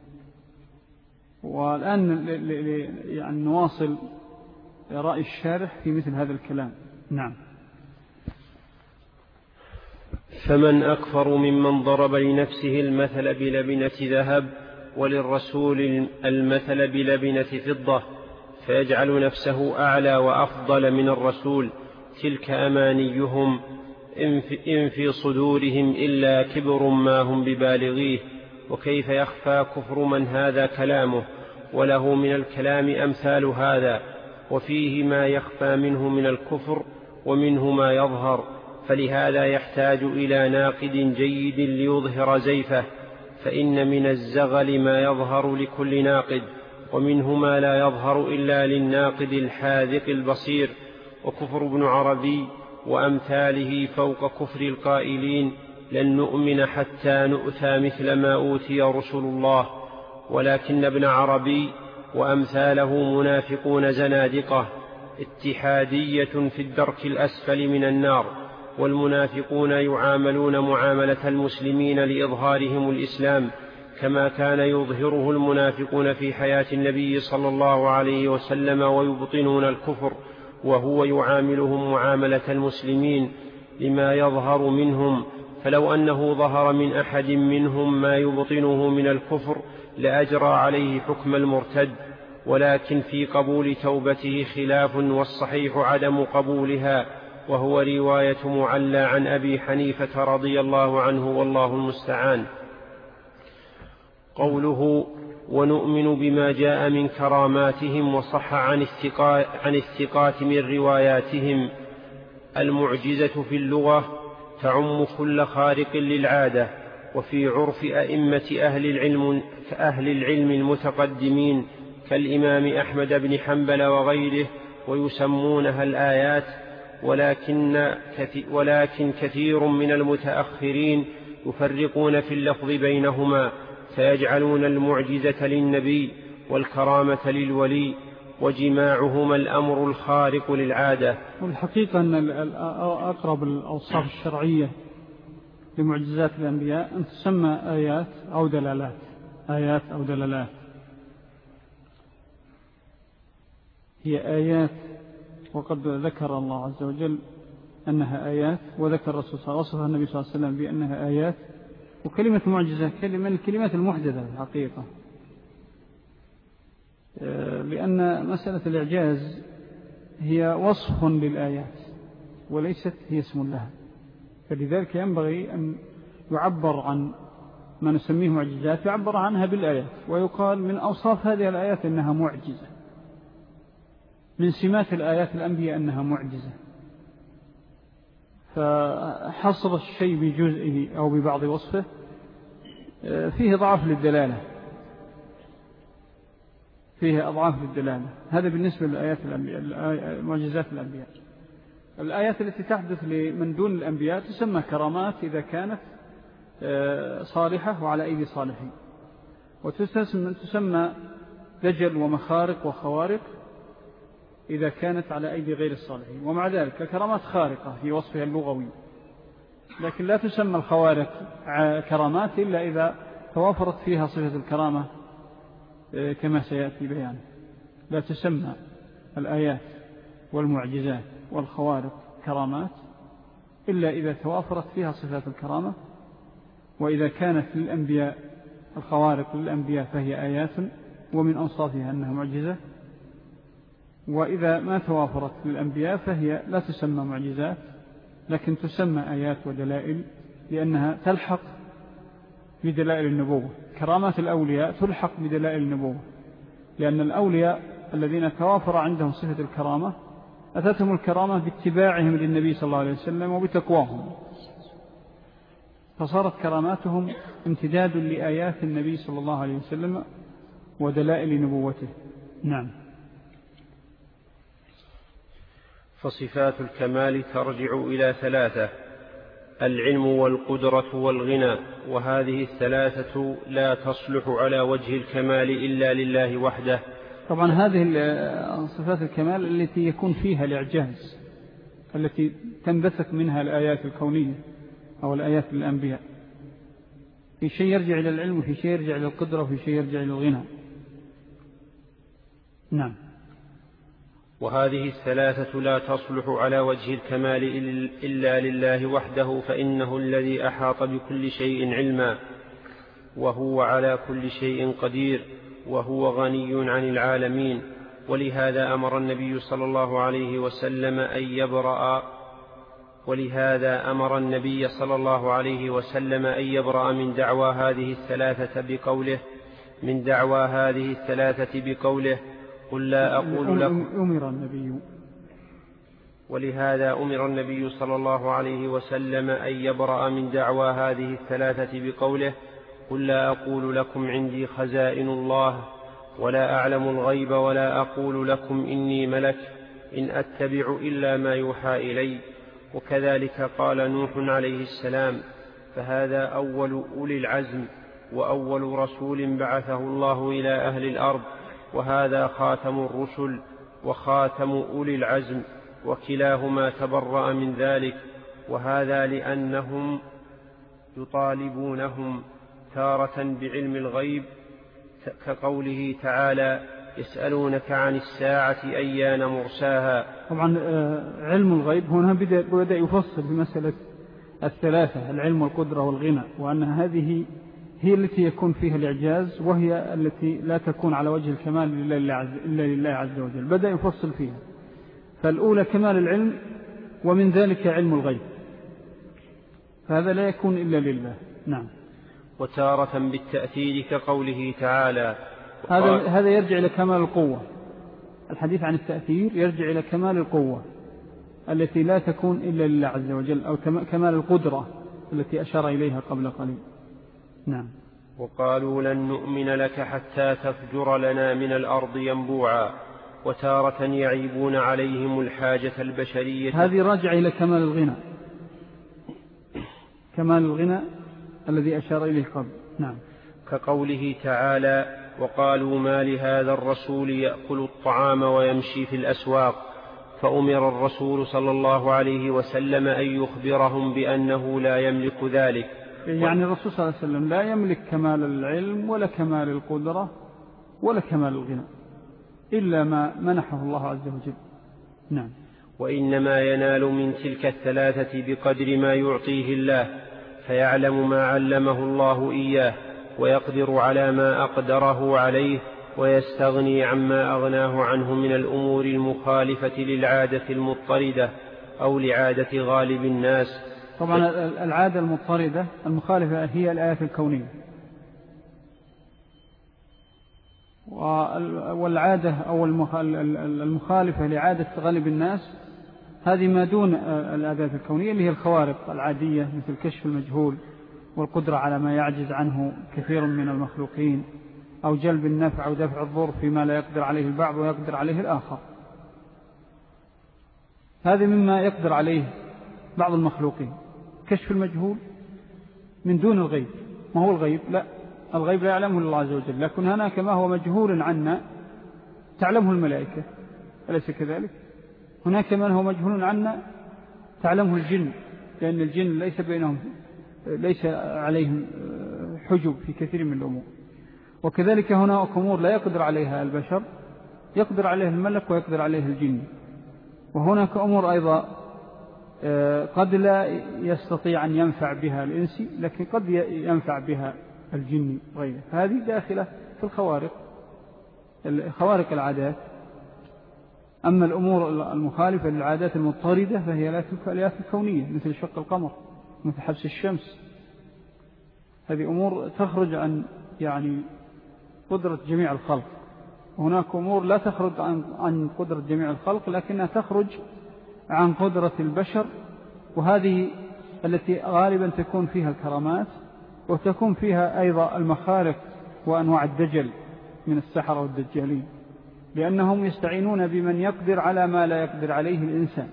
والآن نواصل رأي الشارح في مثل هذا الكلام. نعم. فمن أكفر ممن ضرب لنفسه المثل بلبنة ذهب، وللرسول المثل بلبنة فضة، فيجعل نفسه أعلى وأفضل من الرسول. تلك أمانيهم إن في صدورهم إلا كبر ما هم ببالغيه. وكيف يخفى كفر من هذا كلامه، وله من الكلام أمثال هذا، وفيه ما يخفى منه من الكفر ومنه ما يظهر، فلهذا يحتاج إلى ناقد جيد ليظهر زيفه، فإن من الزغل ما يظهر لكل ناقد، ومنه ما لا يظهر إلا للناقد الحاذق البصير. وكفر ابن عربي وأمثاله فوق كفر القائلين لن نؤمن حتى نؤتى مثل ما أوتي رسل الله. ولكن ابن عربي وأمثاله منافقون زنادقة اتحادية في الدرك الأسفل من النار. والمنافقون يعاملون معاملة المسلمين لإظهارهم الإسلام، كما كان يظهره المنافقون في حياة النبي صلى الله عليه وسلم، ويبطنون الكفر، وهو يعاملهم معاملة المسلمين لما يظهر منهم. فلو أنه ظهر من أحد منهم ما يبطنه من الكفر لأجرى عليه حكم المرتد، ولكن في قبول توبته خلاف، والصحيح عدم قبولها، وهو رواية معلى عن أبي حنيفة رضي الله عنه، والله المستعان. قوله: ونؤمن بما جاء من كراماتهم وصح عن الثقات من رواياتهم. المعجزة في اللغة تعم كل خارق للعادة، وفي عرف أئمة أهل العلم المتقدمين كالإمام أحمد بن حنبل وغيره، ويسمونها الآيات. ولكن كثير من المتأخرين يفرقون في اللفظ بينهما، فيجعلون المعجزة للنبي والكرامة للولي، وجماعهما الأمر الخارق للعادة. والحقيقة أن أقرب الأوصاف الشرعية لمعجزات الأنبياء أن تسمى آيات أو دلالات. آيات أو دلالات هي آيات، وقد ذكر الله عز وجل أنها آيات، وذكر الرسول صلى الله عليه وسلم النبي صلى الله عليه وسلم بأنها آيات. وكلمة معجزة من الكلمات المحدثة في الحقيقة، لأن مسألة الإعجاز هي وصف للآيات وليست هي اسم لها، فلذلك ينبغي أن يعبر عن ما نسميه معجزات، يعبر عنها بالآيات، ويقال من أوصاف هذه الآيات أنها معجزة، من سمات الآيات الأنبياء أنها معجزة. فحصر الشيء بجزئه أو ببعض وصفه فيه ضعف للدلالة، فيه أضعاف للدلالة. هذا بالنسبة للآيات الأنبياء، معجزات الأنبياء. الآيات التي تحدث لمن دون الأنبياء تسمى كرامات إذا كانت صالحة وعلى أيدي صالحين، وتسمى دجل ومخارق وخوارق إذا كانت على أيدي غير الصالحين. ومع ذلك الكرامات خارقة في وصفها اللغوي، لكن لا تسمى الخوارق كرامات إلا إذا توافرت فيها صفة الكرامة كما سيأتي بيانه. لا تسمى الآيات والمعجزات والخوارق كرامات إلا إذا توافرت فيها صفات الكرامة. وإذا كانت للأنبياء الخوارق للأنبياء فهي آيات ومن أوصافها أنها معجزة، وإذا ما توافرت للأنبياء فهي لا تسمى معجزات لكن تسمى آيات ودلائل، لأنها تلحق بدلائل النبوة. كرامات الأولياء تلحق بدلائل النبوة، لأن الأولياء الذين توافر عندهم صفة الكرامة أتتهم الكرامة باتباعهم للنبي صلى الله عليه وسلم وبتقواهم، فصارت كراماتهم امتداد لآيات النبي صلى الله عليه وسلم ودلائل نبوته. نعم. فصفات الكمال ترجع إلى ثلاثة: العلم والقدرة والغنى، وهذه الثلاثة لا تصلح على وجه الكمال إلا لله وحده. طبعا هذه صفات الكمال التي يكون فيها الإعجاز، التي تنبثق منها الآيات الكونية أو الآيات للأنبياء، في شيء يرجع إلى العلم وفي شيء يرجع إلى القدرة وفي شيء يرجع إلى الغنى. نعم. وهذه الثلاثة لا تصلح على وجه الكمال إلا لله وحده، فإنه الذي أحاط بكل شيء علما، وهو على كل شيء قدير، وهو غني عن العالمين. ولهذا أمر النبي صلى الله عليه وسلم أن يبرأ من دعوى هذه الثلاثة بقوله قل لا أقول لكم. ولهذا أمر النبي صلى الله عليه وسلم أن يبرأ من دعوى هذه الثلاثة بقوله قل لا أقول لكم عندي خزائن الله ولا أعلم الغيب ولا أقول لكم إني ملك إن أتبع إلا ما يوحى إلي. وكذلك قال نوح عليه السلام، فهذا أول أولي العزم وأول رسول بعثه الله إلى أهل الأرض، وهذا خاتم الرسل وخاتم أولي العزم، وكلاهما تبرأ من ذلك. وهذا لأنهم يطالبونهم تارة بعلم الغيب كقوله تعالى يسألونك عن الساعة أيان مرساها. طبعا علم الغيب هنا بدأ يفصل بمسألة الثلاثة: العلم والقدرة والغنى، وأن هذه هي التي يكون فيها الإعجاز، وهي التي لا تكون على وجه الكمال إلا لله عز وجل. بدأ يفصل فيها. فالأولى كمال العلم، ومن ذلك علم الغيب، فهذا لا يكون إلا لله. نعم. وتارة بالتأثير كقوله تعالى. هذا يرجع إلى كمال القوة. الحديث عن التأثير يرجع إلى كمال القوة التي لا تكون إلا لله عز وجل، أو كمال القدرة التي أشار إليها قبل قليل. نعم. وقالوا لن نؤمن لك حتى تفجر لنا من الأرض ينبوعا. وتارة يعيبون عليهم الحاجة البشرية. هذه راجع إلى كمال الغنى، كمال الغنى الذي أشار إليه قبل. نعم. كقوله تعالى وقالوا ما لهذا الرسول يأكل الطعام ويمشي في الأسواق فأمر الرسول صلى الله عليه وسلم أن يخبرهم بأنه لا يملك ذلك. يعني الرسول صلى الله عليه وسلم لا يملك كمال العلم ولا كمال القدرة ولا كمال الغنى إلا ما منحه الله عز وجل. نعم. وإنما ينال من تلك الثلاثة بقدر ما يعطيه الله، فيعلم ما علمه الله إياه ويقدر على ما أقدره عليه، ويستغني عما أغناه عنه من الأمور المخالفة للعادة المضطردة أو لعادة غالب الناس. طبعا العادة المضطردة المخالفة هي الآيات الكونية، والعادة أو المخالفة لعادة غالب الناس هذه ما دون الآيات الكونية اللي هي الخوارق العادية، مثل كشف المجهول والقدرة على ما يعجز عنه كثير من المخلوقين، أو جلب النفع أو دفع الضر فيما لا يقدر عليه البعض ويقدر عليه الآخر. هذه مما يقدر عليه بعض المخلوقين. كشف المجهول من دون الغيب. ما هو الغيب؟ لا، الغيب لا يعلمه الله عز وجل، لكن هناك ما هو مجهول عنا تعلمه الملائكة، أليس كذلك؟ هناك من هو مجهول عنا تعلمه الجن، لأن الجن ليس عليهم حجب في كثير من الأمور. وكذلك هناك أمور لا يقدر عليها البشر، يقدر عليها الملك ويقدر عليها الجن. وهناك أمور أيضا قد لا يستطيع أن ينفع بها الإنسي، لكن قد ينفع بها الجن غيره. هذه داخلة في خوارق العادات. أما الأمور المخالفة للعادات المضطردة فهي الآيات الكونية، مثل شق القمر، مثل حبس الشمس. هذه أمور تخرج عن قدرة جميع الخلق. وهناك أمور لا تخرج عن قدرة جميع الخلق، لكنها تخرج عن قدرة البشر، وهذه التي غالبا تكون فيها الكرامات، وتكون فيها أيضا المخارق وأنواع الدجل من السحرة والدجالين، لأنهم يستعينون بمن يقدر على ما لا يقدر عليه الإنسان.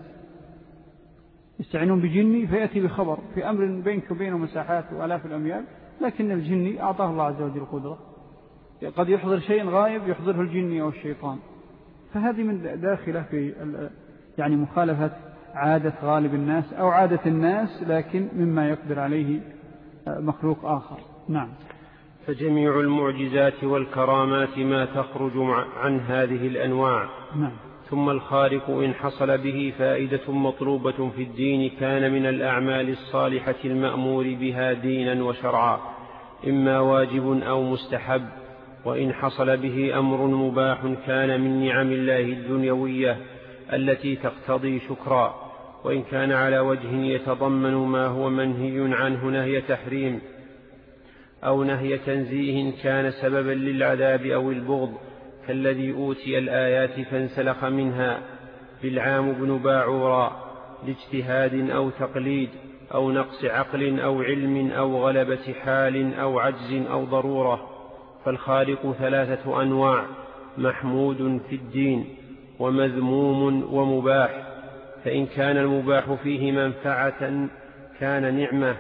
يستعينون بجني فيأتي بخبر في أمر بينك وبينه مساحات وآلاف الأميال، لكن الجني أعطاه الله عز وجل قدرة، قد يحضر شيء غايب يحضره الجني أو الشيطان. فهذه من داخلة في مخالفة عادة غالب الناس أو عادة الناس، لكن مما يقدر عليه مخلوق آخر. نعم. فجميع المعجزات والكرامات ما تخرج عن هذه الأنواع. نعم. ثم الخارق إن حصل به فائدة مطلوبة في الدين كان من الأعمال الصالحة المأمور بها دينا وشرعا، إما واجب أو مستحب. وإن حصل به أمر مباح كان من نعم الله الدنيوية التي تقتضي شكرا، وإن كان على وجه يتضمن ما هو منهي عنه نهي تحريم أو نهي تنزيه كان سببا للعذاب أو البغض، كالذي أوتي الآيات فانسلخ منها بالعام بن باعورا لاجتهاد أو تقليد أو نقص عقل أو علم أو غلبة حال أو عجز أو ضرورة. فالخالق ثلاثة أنواع: محمود في الدين ومذموم ومباح. فإن كان المباح فيه منفعة كان نعمة،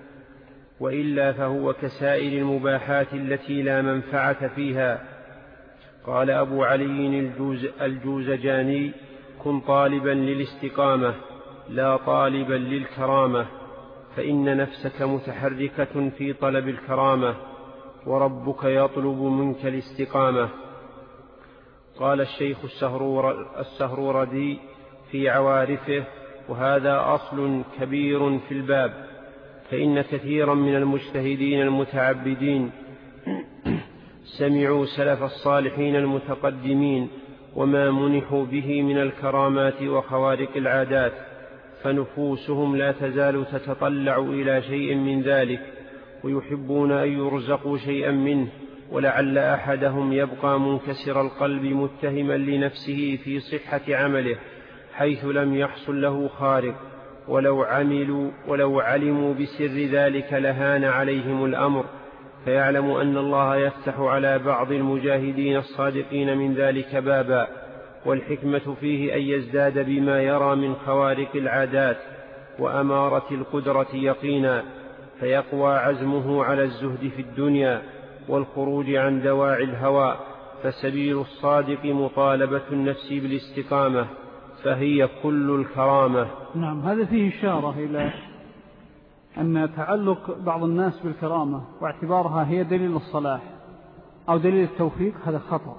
وإلا فهو كسائر المباحات التي لا منفعة فيها. قال أبو علي الجوزجاني: كن طالبا للاستقامة لا طالبا للكرامة، فإن نفسك متحركة في طلب الكرامة وربك يطلب منك الاستقامة. قال الشيخ السهروردي في عوارفه: وهذا أصل كبير في الباب، فإن كثيرا من المجتهدين المتعبدين سمعوا سلف الصالحين المتقدمين وما منحوا به من الكرامات وخوارق العادات، فنفوسهم لا تزال تتطلع إلى شيء من ذلك، ويحبون أن يرزقوا شيئا منه. ولعل أحدهم يبقى منكسر القلب متهما لنفسه في صحة عمله حيث لم يحصل له خارق، ولو علموا بسر ذلك لهان عليهم الأمر. فيعلم أن الله يفتح على بعض المجاهدين الصادقين من ذلك بابا، والحكمة فيه أن يزداد بما يرى من خوارق العادات وأمارة القدرة يقينا، فيقوى عزمه على الزهد في الدنيا والخروج عن دواعي الهوى. فسبيل الصادق مطالبة النفس بالاستقامة، فهي كل الكرامة. نعم، هذا فيه إشارة إلى أن تعلق بعض الناس بالكرامة واعتبارها هي دليل الصلاح أو دليل التوفيق هذا خطأ،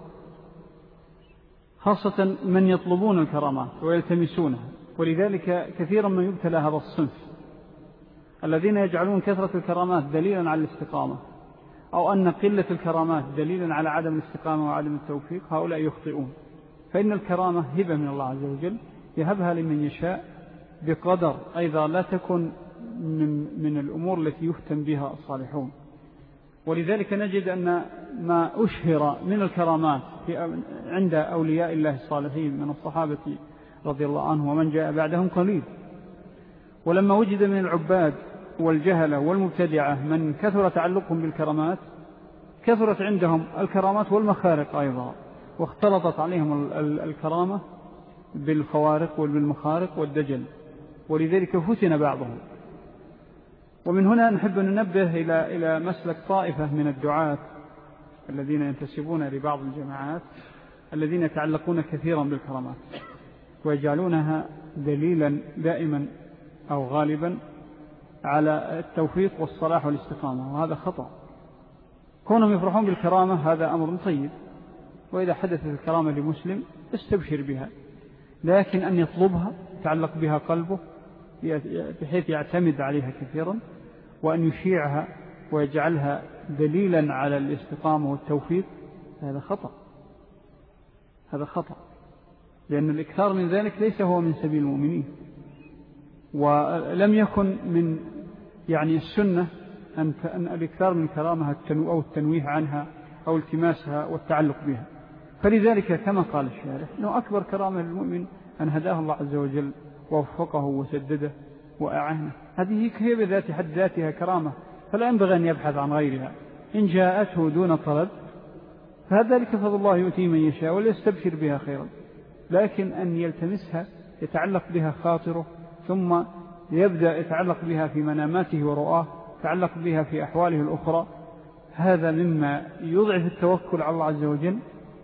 خاصة من يطلبون الكرامات ويلتمسونها. ولذلك كثيرا ما يبتلى هذا الصنف الذين يجعلون كثرة الكرامات دليلا على الاستقامة، أو أن قلة الكرامات دليلا على عدم الاستقامة وعدم التوفيق. هؤلاء يخطئون، فإن الكرامة هبة من الله عز وجل يهبها لمن يشاء بقدر أيضا لا تكن من الأمور التي يفتن بها الصالحون. ولذلك نجد أن ما أشهر من الكرامات عند أولياء الله الصالحين من الصحابة رضي الله عنهم ومن جاء بعدهم قليل. ولما وجد من العباد والجهلة والمبتدعة من كثر تعلقهم بالكرامات كثرت عندهم الكرامات والمخارق أيضا، واختلطت عليهم الكرامة بالخوارق والمخارق والدجل، ولذلك فتن بعضهم. ومن هنا نحب أن ننبه إلى مسلك طائفة من الدعاة الذين ينتسبون لبعض الجماعات الذين يتعلقون كثيرا بالكرامات ويجعلونها دليلا دائما أو غالبا على التوفيق والصلاح والاستقامة، وهذا خطأ. كونهم يفرحون بالكرامة هذا أمر طيب، وإذا حدثت الكرامة لمسلم استبشر بها، لكن أن يطلبها يتعلق بها قلبه بحيث يعتمد عليها كثيرا، وأن يشيعها ويجعلها دليلا على الاستقامة والتوفيق هذا خطأ. هذا خطأ، لأن الإكثار من ذلك ليس هو من سبيل المؤمنين، ولم يكن من السنة أن الإكثار من كرامها أو التنويه عنها أو التماسها والتعلق بها. فلذلك كما قال الشارح أنه أكبر كرامة للمؤمن أن هداه الله عز وجل ووفقه وسدده وأعانه. هذه هي بذات حد ذاتها كرامة، فلا ينبغي أن يبحث عن غيرها. إن جاءته دون طلب فذلك فضل الله يؤتي من يشاء وليستبشر بها خيرا، لكن أن يلتمسها يتعلق بها خاطره ثم يبدأ يتعلق بها في مناماته ورؤاه، يتعلق بها في أحواله الأخرى، هذا مما يضعف التوكل على الله عز وجل،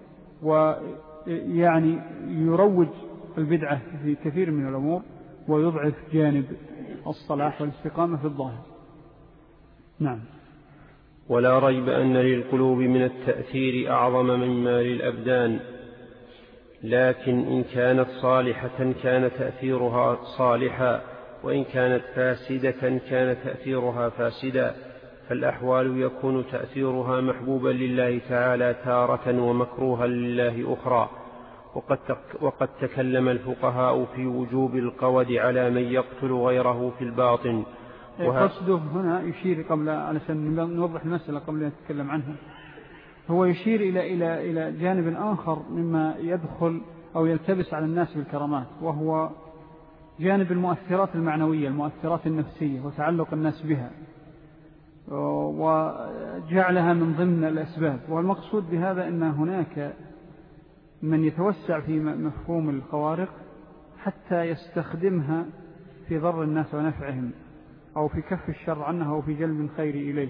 يروج البدعة في كثير من الأمور، ويضعف جانب الصلاح والاستقامة في الظاهر. نعم. ولا ريب أن للقلوب من التأثير أعظم مما للأبدان، لكن إن كانت صالحة كان تأثيرها صالحا، وإن كانت فاسدة كان تأثيرها فاسدا، فالأحوال يكون تأثيرها محبوبا لله تعالى تارة ومكروها لله أخرى. وقد تكلم الفقهاء في وجوب القود على من يقتل غيره في الباطن. قصده هنا يشير علشان نوضح المسألة قبل أن نتكلم عنها، هو يشير إلى جانب آخر مما يدخل أو يلتبس على الناس بالكرامات، وهو جانب المؤثرات المعنوية، المؤثرات النفسية، وتعلق الناس بها وجعلها من ضمن الأسباب. والمقصود بهذا أن هناك من يتوسع في مفهوم الخوارق حتى يستخدمها في ضر الناس ونفعهم، أو في كف الشر عنها، أو في جلب الخير إليه،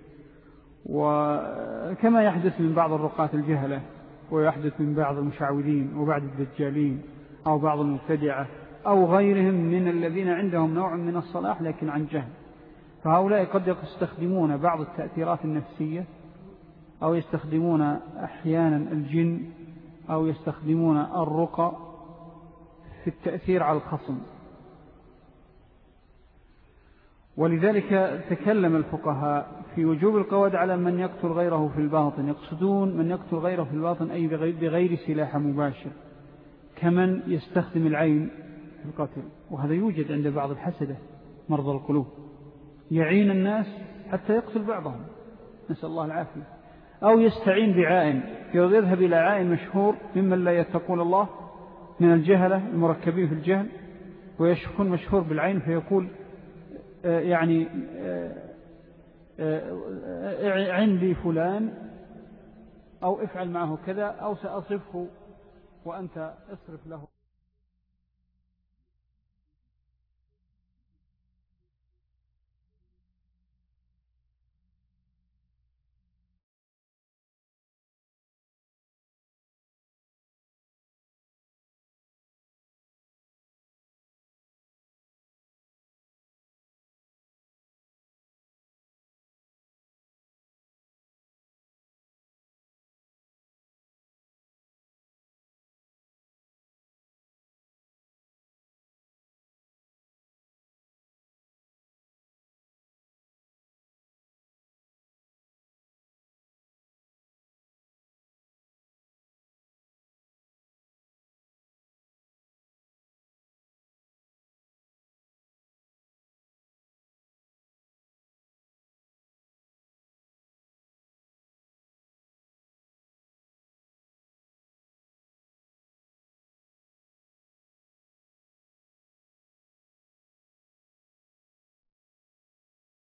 وكما يحدث من بعض الرقاة الجهلة، ويحدث من بعض المشعوذين وبعض الدجالين أو بعض المبتدعة أو غيرهم من الذين عندهم نوع من الصلاح لكن عن جهل. فهؤلاء قد يستخدمون بعض التأثيرات النفسية، أو يستخدمون أحيانا الجن، أو يستخدمون الرقى في التأثير على الخصم. ولذلك تكلم الفقهاء في وجوب القود على من يقتل غيره في الباطن. يقصدون من يقتل غيره في الباطن أي بغير سلاح مباشر، كمن يستخدم العين في القتل، وهذا يوجد عند بعض الحسدة مرضى القلوب، يعين الناس حتى يقتل بعضهم، نسأل الله العافية. أو يستعين بعائن، يذهب إلى عائن مشهور ممن لا يتقون الله من الجهلة المركبين في الجهل، ويشكون مشهور بالعين، فيقول عندي فلان، أو افعل معه كذا، أو سأصرفه وأنت اصرف له.